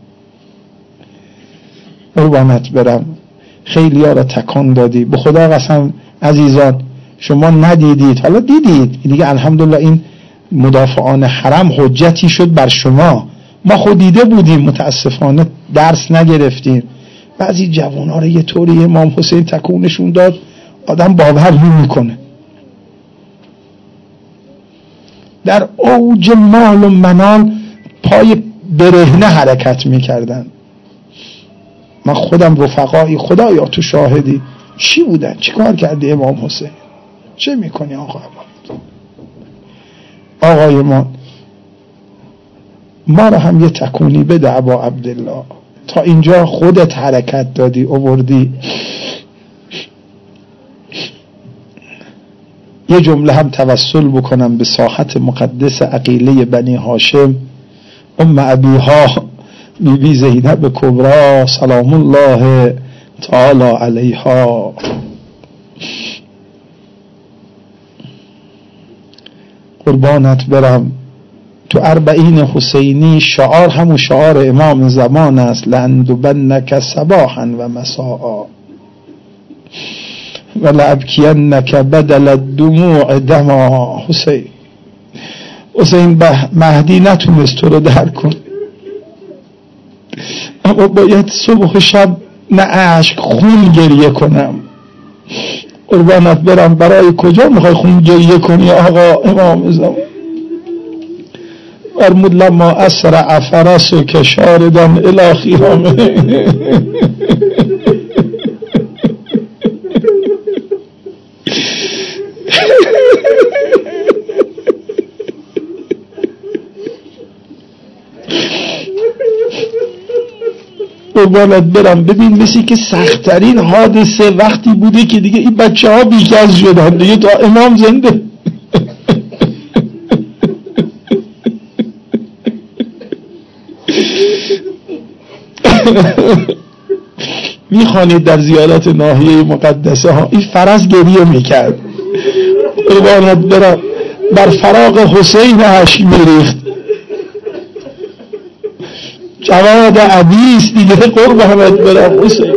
قربانت برم، خیلی ها را تکان دادی، به خدا قسم عزیزان شما ندیدید، حالا دیدید دیگه الحمدلله. این مدافعان حرم حجتی شد بر شما، ما خود دیده بودیم، متاسفانه درس نگرفتیم. بعضی جوان‌ها رو یه طوری امام حسین تکونشون داد آدم باور نمی‌کنه. در اوج مال و منال پای برهنه حرکت می‌کردن. من خودم رفقایی، خدایا تو شاهدی، چی بودن؟ چی کار کردی امام حسین؟ چه میکنی آقا امام؟ آقای ما ما را هم یه تکونی بده ابا عبدالله. تا اینجا خودت حرکت دادی آوردی. یه جمله هم توسل بکنم به ساحت مقدس عقیله بنی هاشم، ام ابیها بی بی زینب کبرا سلام الله تعالی علیها. قربانت برم، تو اربعین حسینی شعار همون شعار امام زمان است، لأندبنک صباحا و مساء و لأبکینک بدل الدموع دما. حسین حسین مهدی نتونست تو رو در کن، اما باید صبح و شب نه اشک خون گریه کنم. قربانت برم، برای کجا میخوای خون گریه کنی آقا امام زمان؟ فرمود لما اسرع فرسک شاردن الی خیامه. قربانت برم، ببین مثل که سخت‌ترین حادثه وقتی بوده که دیگه این بچه ها بیکس شدن دیگه تا امام زنده. میخوانید در زیارت ناحیه مقدسه ها، این فرس گریه میکرد. قربانت برم، بر فراق حسین اشک میریخت. جواد عبیس دیگه، قربانت برم حسین.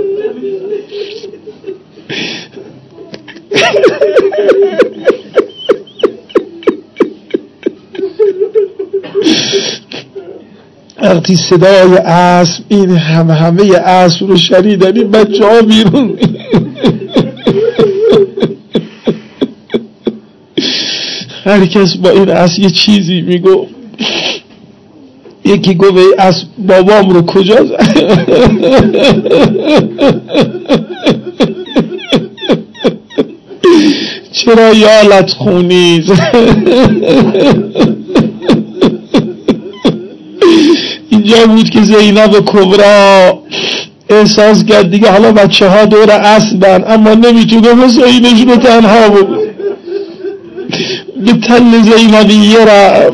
وقتی صدای اسب، این همه همه اسب رو شنیدن این بچه ها بیرون، هر کس با این اسب یه چیزی میگفت. یکی گفت ای اسب بابام رو کجا زد؟ چرا یالت خونیز؟ اینجا بود که زینب کبرا احساس کرد دیگه حالا بچه ها دور اسبن، اما نمیتونه حسینش رو تنها بود. به تل زینبیه را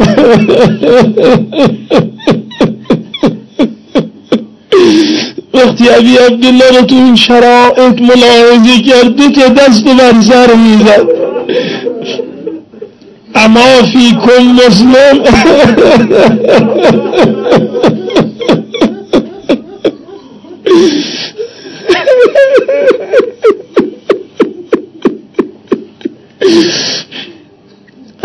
وقتی ابی عبدالله رو تو این شرایط ملاحظه کرد، دو تا دست بر سر میزد. اما فیکم مسلم.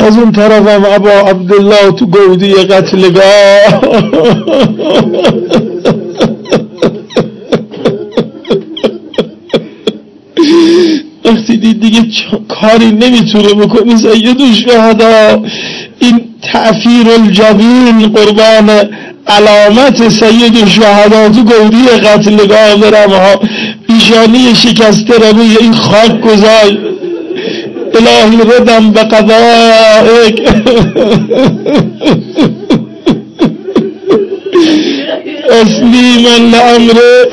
از اون طرفم ابا عبدالله تو گودی قتلگاه. وقتی دید دیگه کاری نمیتونه بکنی سید الشهدا، این تعفیر الجبین قربان علامت سید الشهدا تو گودی قتلگاه برم ها، پیشانی شکسته رو روی این خاک گذاشت. الهی ردم به قضائک. تسلیما لامره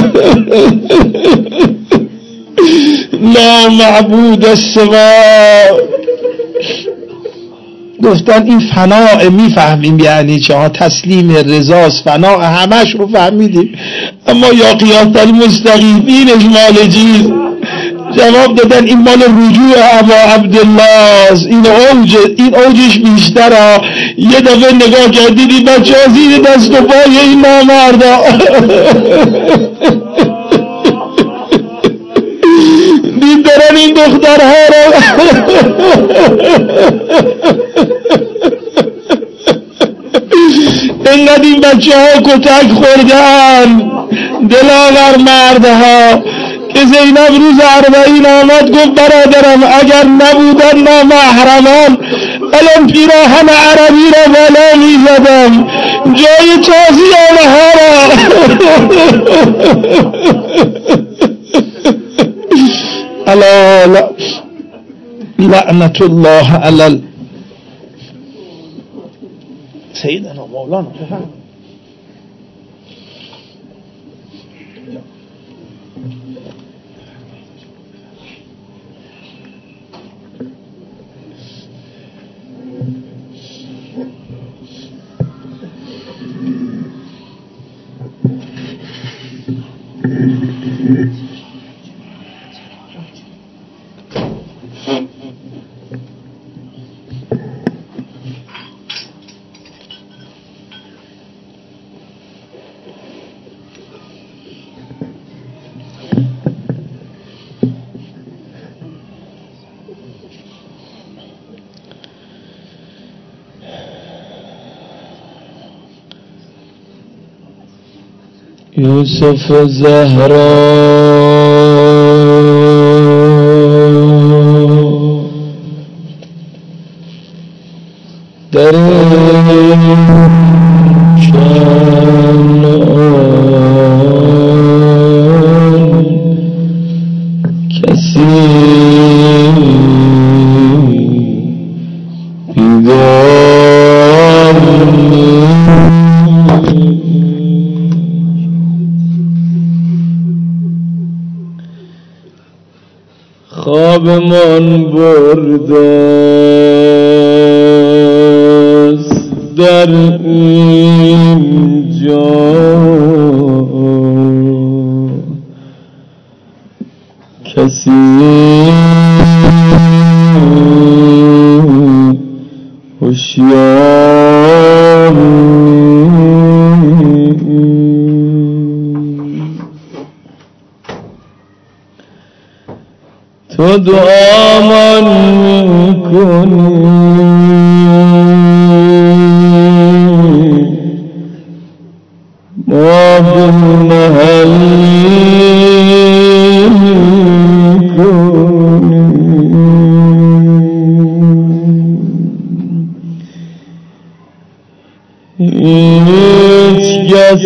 لا معبود السوا. گفتن این فناء میفهمیم یعنی چه ها، تسلیم رضاست، فناء همش رو فهمیدیم، اما یا قیاس المستقیم اینش مال چیز؟ جواب دادن این مال رجوع ابا عبدالله است، این اوج، این اوجش بیشتره. یه دفعه نگاه کردید این بچه ها زیر دست و پای این نامردا دید دارن این دخترها رو اینقدر این بچه ها کتک خوردن دلاور مردها که زینب روز اربعین آمد گفت برادرم اگر نبودن نامحرمان الان پیراهن عربی را بالا می زدم جای تازی آنها را. الا لعنت الله علی سیدنا مولانا. یوسف زهرا در چنان کسی بیدار خواب من بردست در اینجا کسی هوشیار تو دعا من میکنی ما بالمحلی میکنی هیچ کس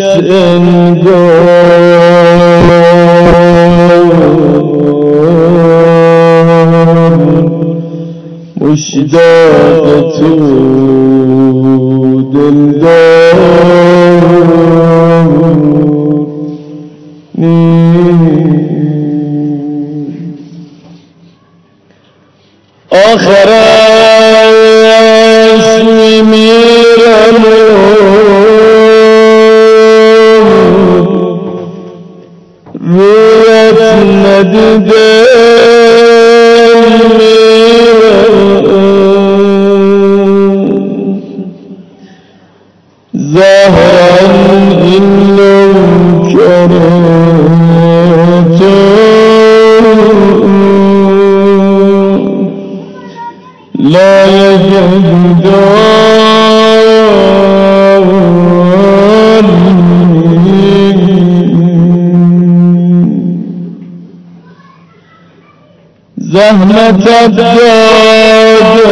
انگار مشتاق تو دلدار آخرش میمیرم رویت ندیده ظاهرا این نوکر تو لا زحمت دادم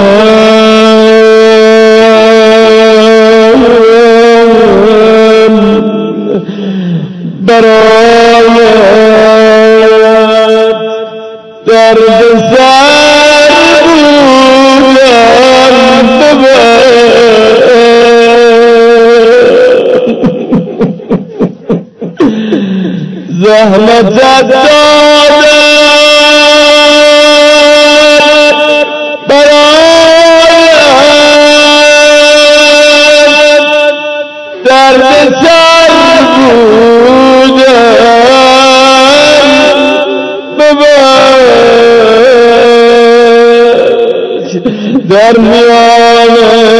برایت درد سر بودم زحمت دادم در میان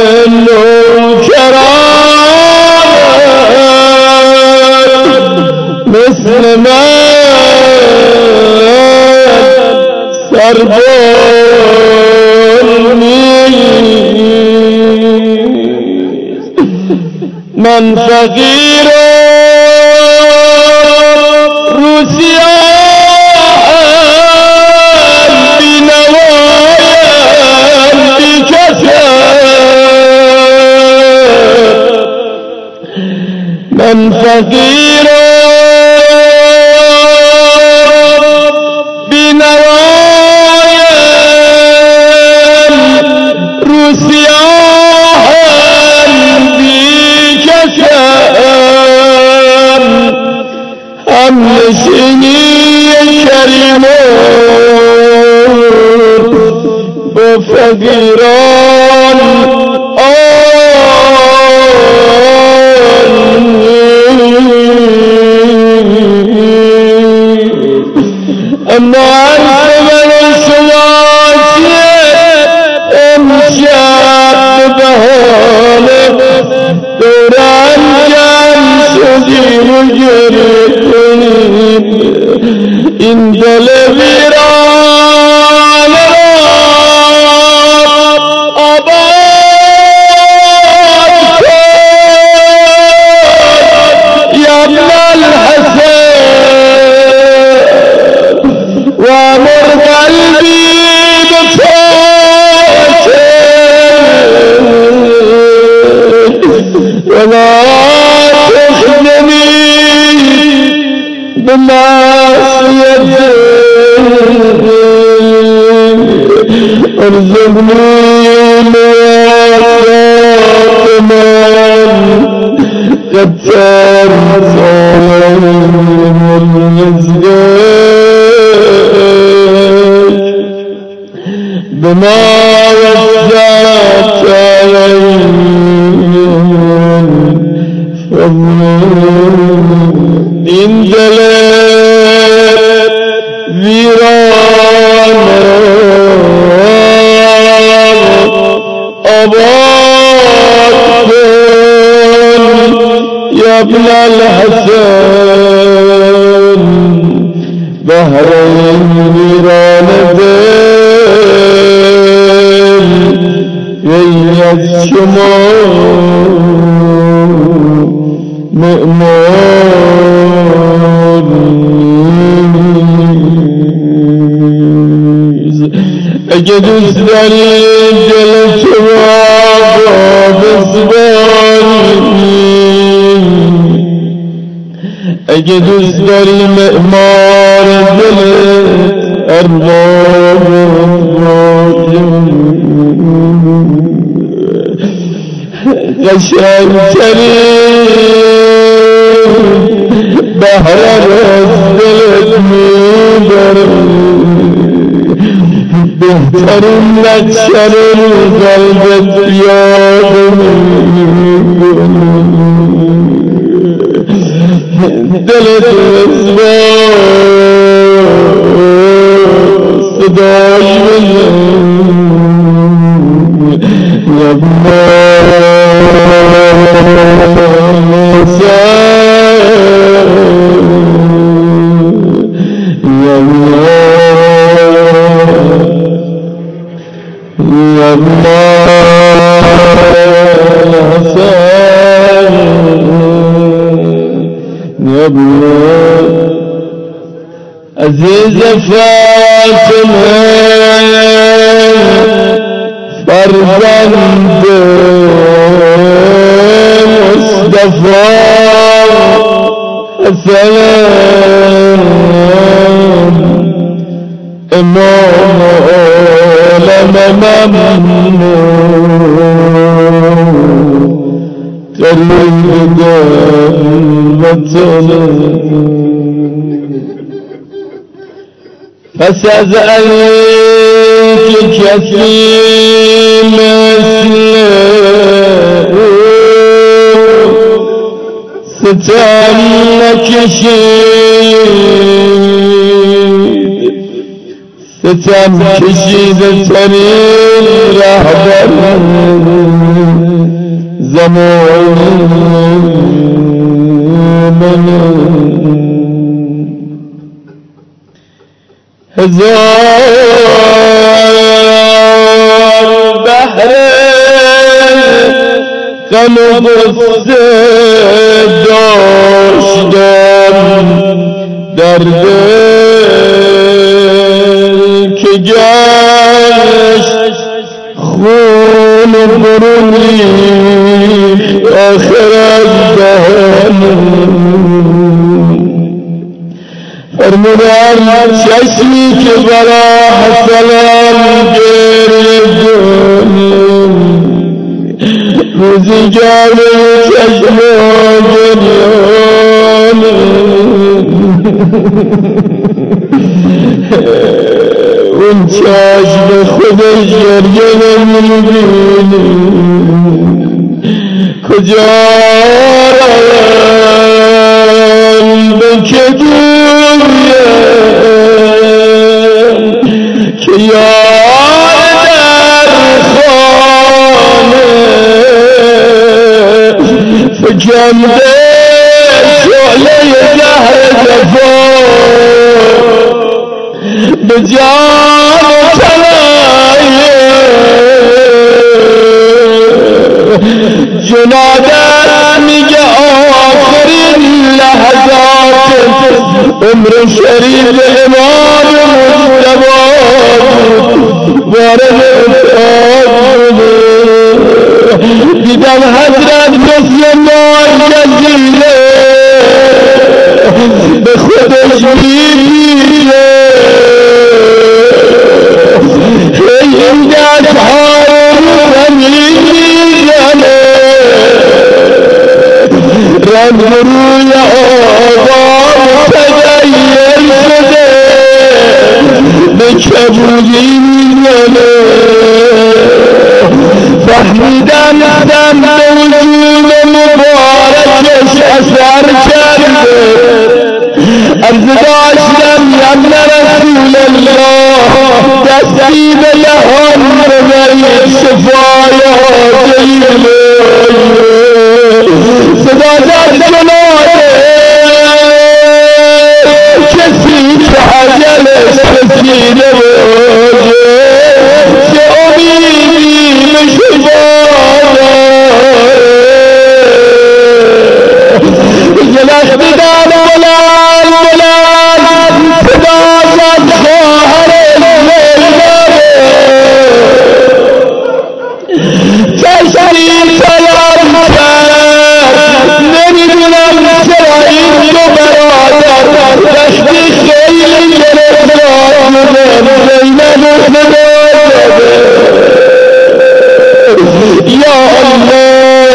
نوکران مثل من سربال نیست من فقیرم روسیان بی نوایم بی کسم من فقیرم بی نوایم روسیان بی کسم هم نشینی کریمون با فقیران اما عرض من شما امشب بهانه دورم جمع شدیم و گریه کنیم این دل ویران را آباد کن یا ابن الحسن و امر قلبی ولا تخدني بمعصيتك ارزقني موافقة من قد صار صالح رزقك بما وسعت علي این دل ویران آباد کن یا ابن الحسن بهر ویران دل ای از شما معمار نیز اگه دوست داری دل شما بسپاری اگه دوست داری معمار دلت ارباب قشنگترین بهره از دلت میبره بهترین نقشه رو قلبت یاد میکنه دلت بزبار صدای بزن يا الله حسين يا الله عزيز فاطمة فرزند مصطفى حسين امام عالم ممنون قریب دلوطن پس از اینکه کسی مثل او ستم نکشید ستم کشیده ترین رهبر زمان من هزار بحر غم و غصه داشتم در دل که گشت خون و برون ریخت آخر از دهنم فرمودم چشمی که برا حسنم گریه کنیم روزگار چشم و گریانم اون چشم خودش گریه نمیبینیم کجا روم به که که یار در خانه فکنده شعله زهر جفا به جان تنایه جنادت میگه آخرین لحظات عمر شریف امام مجتبی وارد اتاق دیدم حضرت مثل مار جزیره به خودش میگیره این دستها رو زمین میزنه رنگ روی آقا متغیر شده به کبودی میزنه فهمیدم دم به وجود مبارکش اثر کرده عرض داشتم ابن رسول الله دستی به لحان ببرید شفای حاضرین صدا در جناده کسی که عجلش رسیده باشه چه امیدی به شفا جلش بدان بلال بلال صدا زد خواهر زینب چشمی سلام کرد نمیدونم چرا این دو برادر دستی خیلی گرفتار بودن زینب خدا یا الله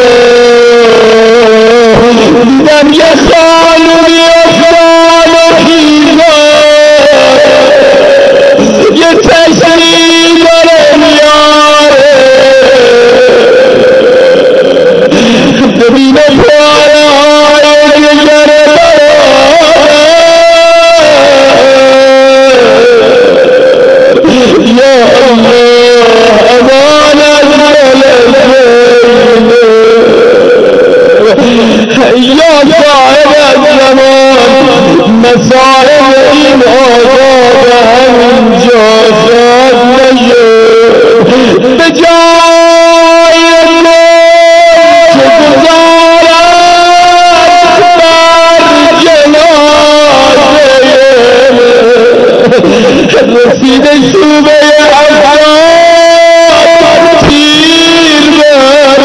دیدم یه خانومی افتان و خیزان یه تشریف داره میاره ببینه پاره های دیگره یا الله امان از یا صاحب الزمان مسائل این آزاد همینجا ساد نشد به جای که گذارد بر جنازه رسیده شوبه عذاب تیر بر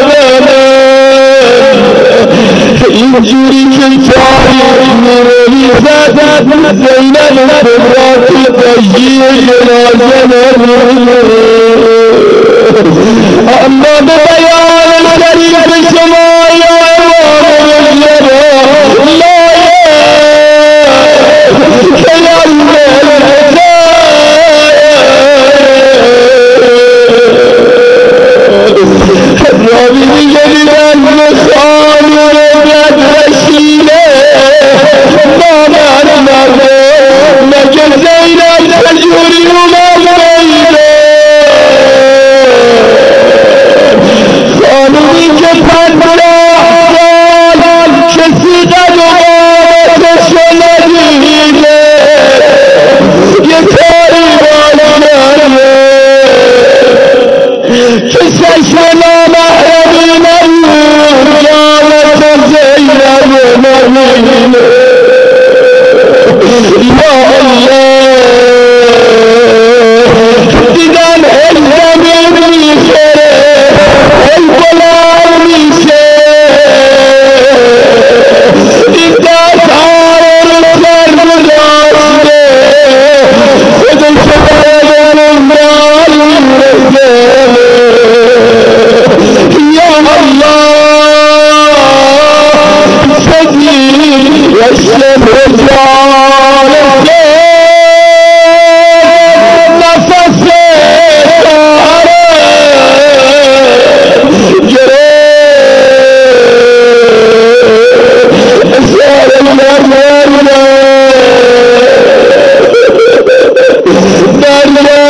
بدنم اینجوری که تاریخ می‌ریزد زینب کبرا تو تشییع جنازه نمی‌ره اما به بیان شریف شما یا امام مجتبی لایق که راوی میگه دیدن مخان رد رشیله مامن مرده مگه زینب تجوری اومد بیده خانومی که پنجاه سال کسی قد و قامتشو ندیده یه کاری باید که چشم نامحرمی نبود قامت زینب نبینه یا الله دیدن ای زمین میخوره ای بلند میشه این دست آرم سر گذاشته خودش باید امرال میرسه یا الله سجید یشم رجال نفس داره گره اشار المرمر در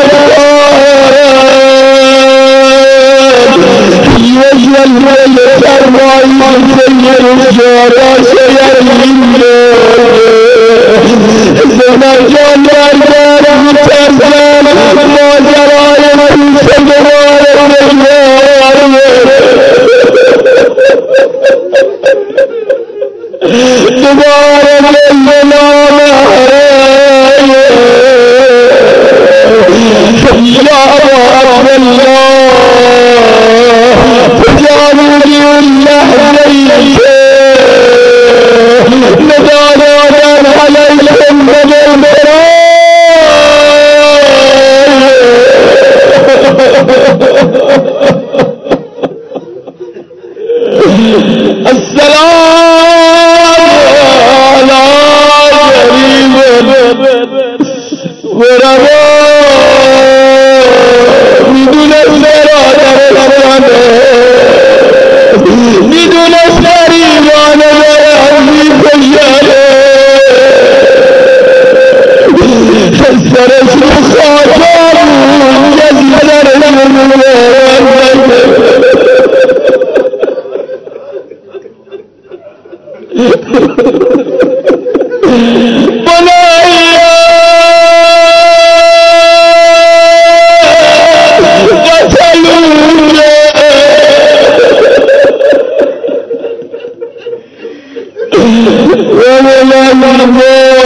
يجعل الفرمان سير الجارة سيرين زمان جان الدار مترزان ما جرائم سجوار الجار دوبار الليل يا رب الله تجاوزي اللحظيك ندانا عليكم من السلام على جريم ورضا بدون السراد بدون سريمان ورحمي فجاله سرش خاطر جزر بنايا قتلوني ولا مرضى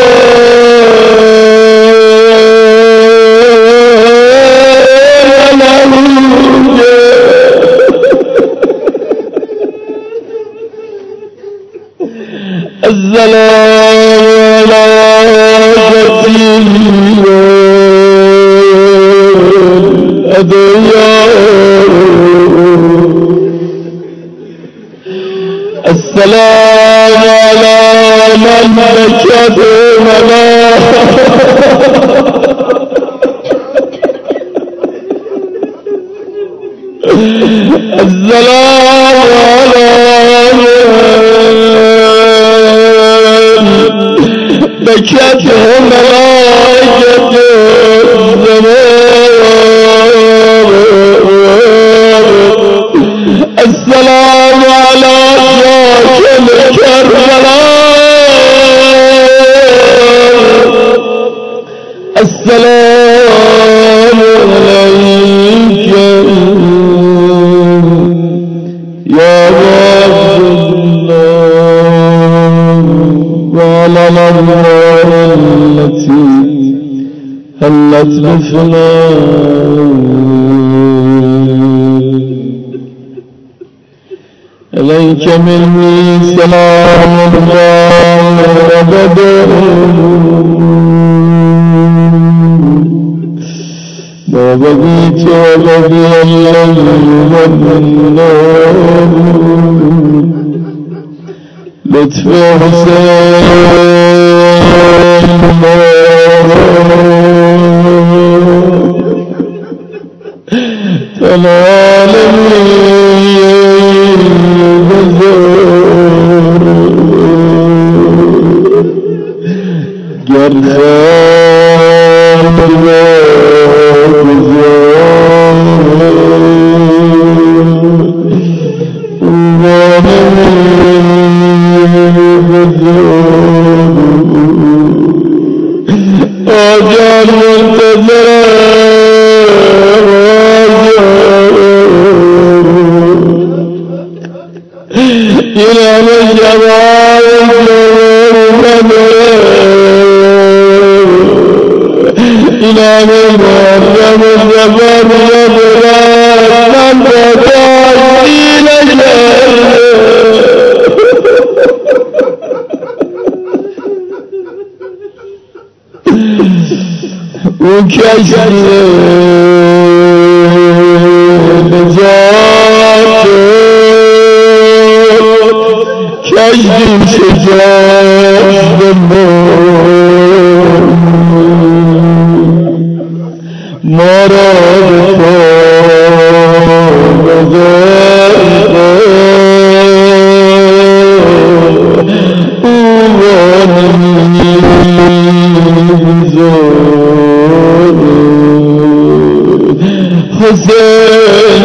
السلام على جسيم الأديان السلام على من بكت مناه السلام على بكت ملائكة الزمان السلام على ساكن كربلاء السلام عليك الأرواح التي هلت بفناء إليك مني سلام الله أبدا ما بقيت وبقي الليل والنهار لطف حسين تنالني بزور جرخان آجال منتظر إلى الجمال إلى المرم الزبر يبرد من فتاج إلى جهر وكشف نجاة كشف شجاع النور مراد حسين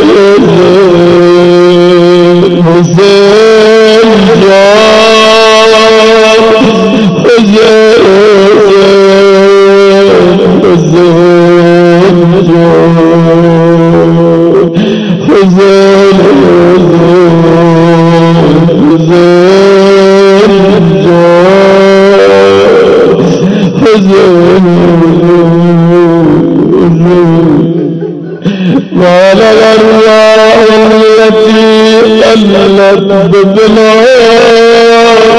حسين جان حسين حسين جان حسين حسين جان حسين وعلى الأرواح التي قلت ببناء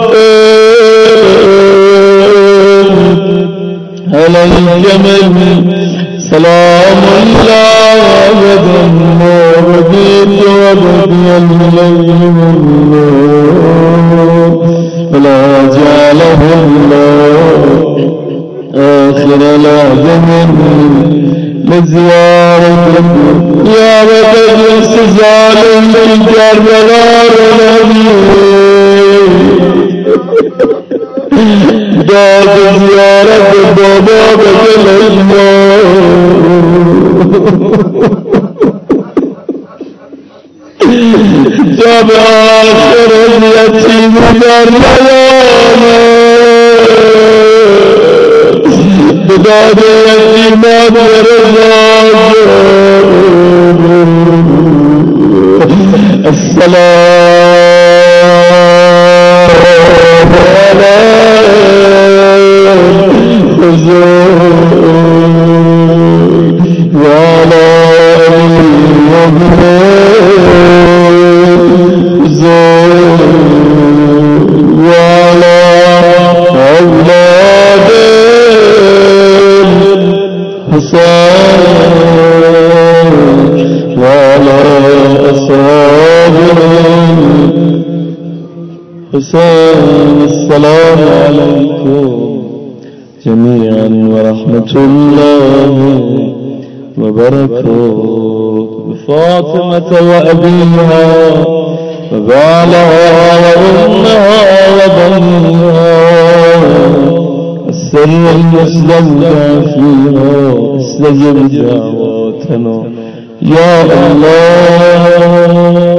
عليك من سلام الله أبدا ما رضيت وبقي الليل والنهار ولا جعله الله آخر لازم لزيارة يا وجد السجال من كربلاء النبي داد زيارة بابا بجل الإجمال جاب آخر اليتيم در ليانا بداد يتيمات ورزاق السلام على حسين وعلى حسين وعلى أولاد حسين وعلى أصحاب حسين السلام عليكم جميعا ورحمة الله وبركاته بفاطمة وأبيها وبعلها وأمها وبنيها السر المستودع فيها استجب دعواتنا يا الله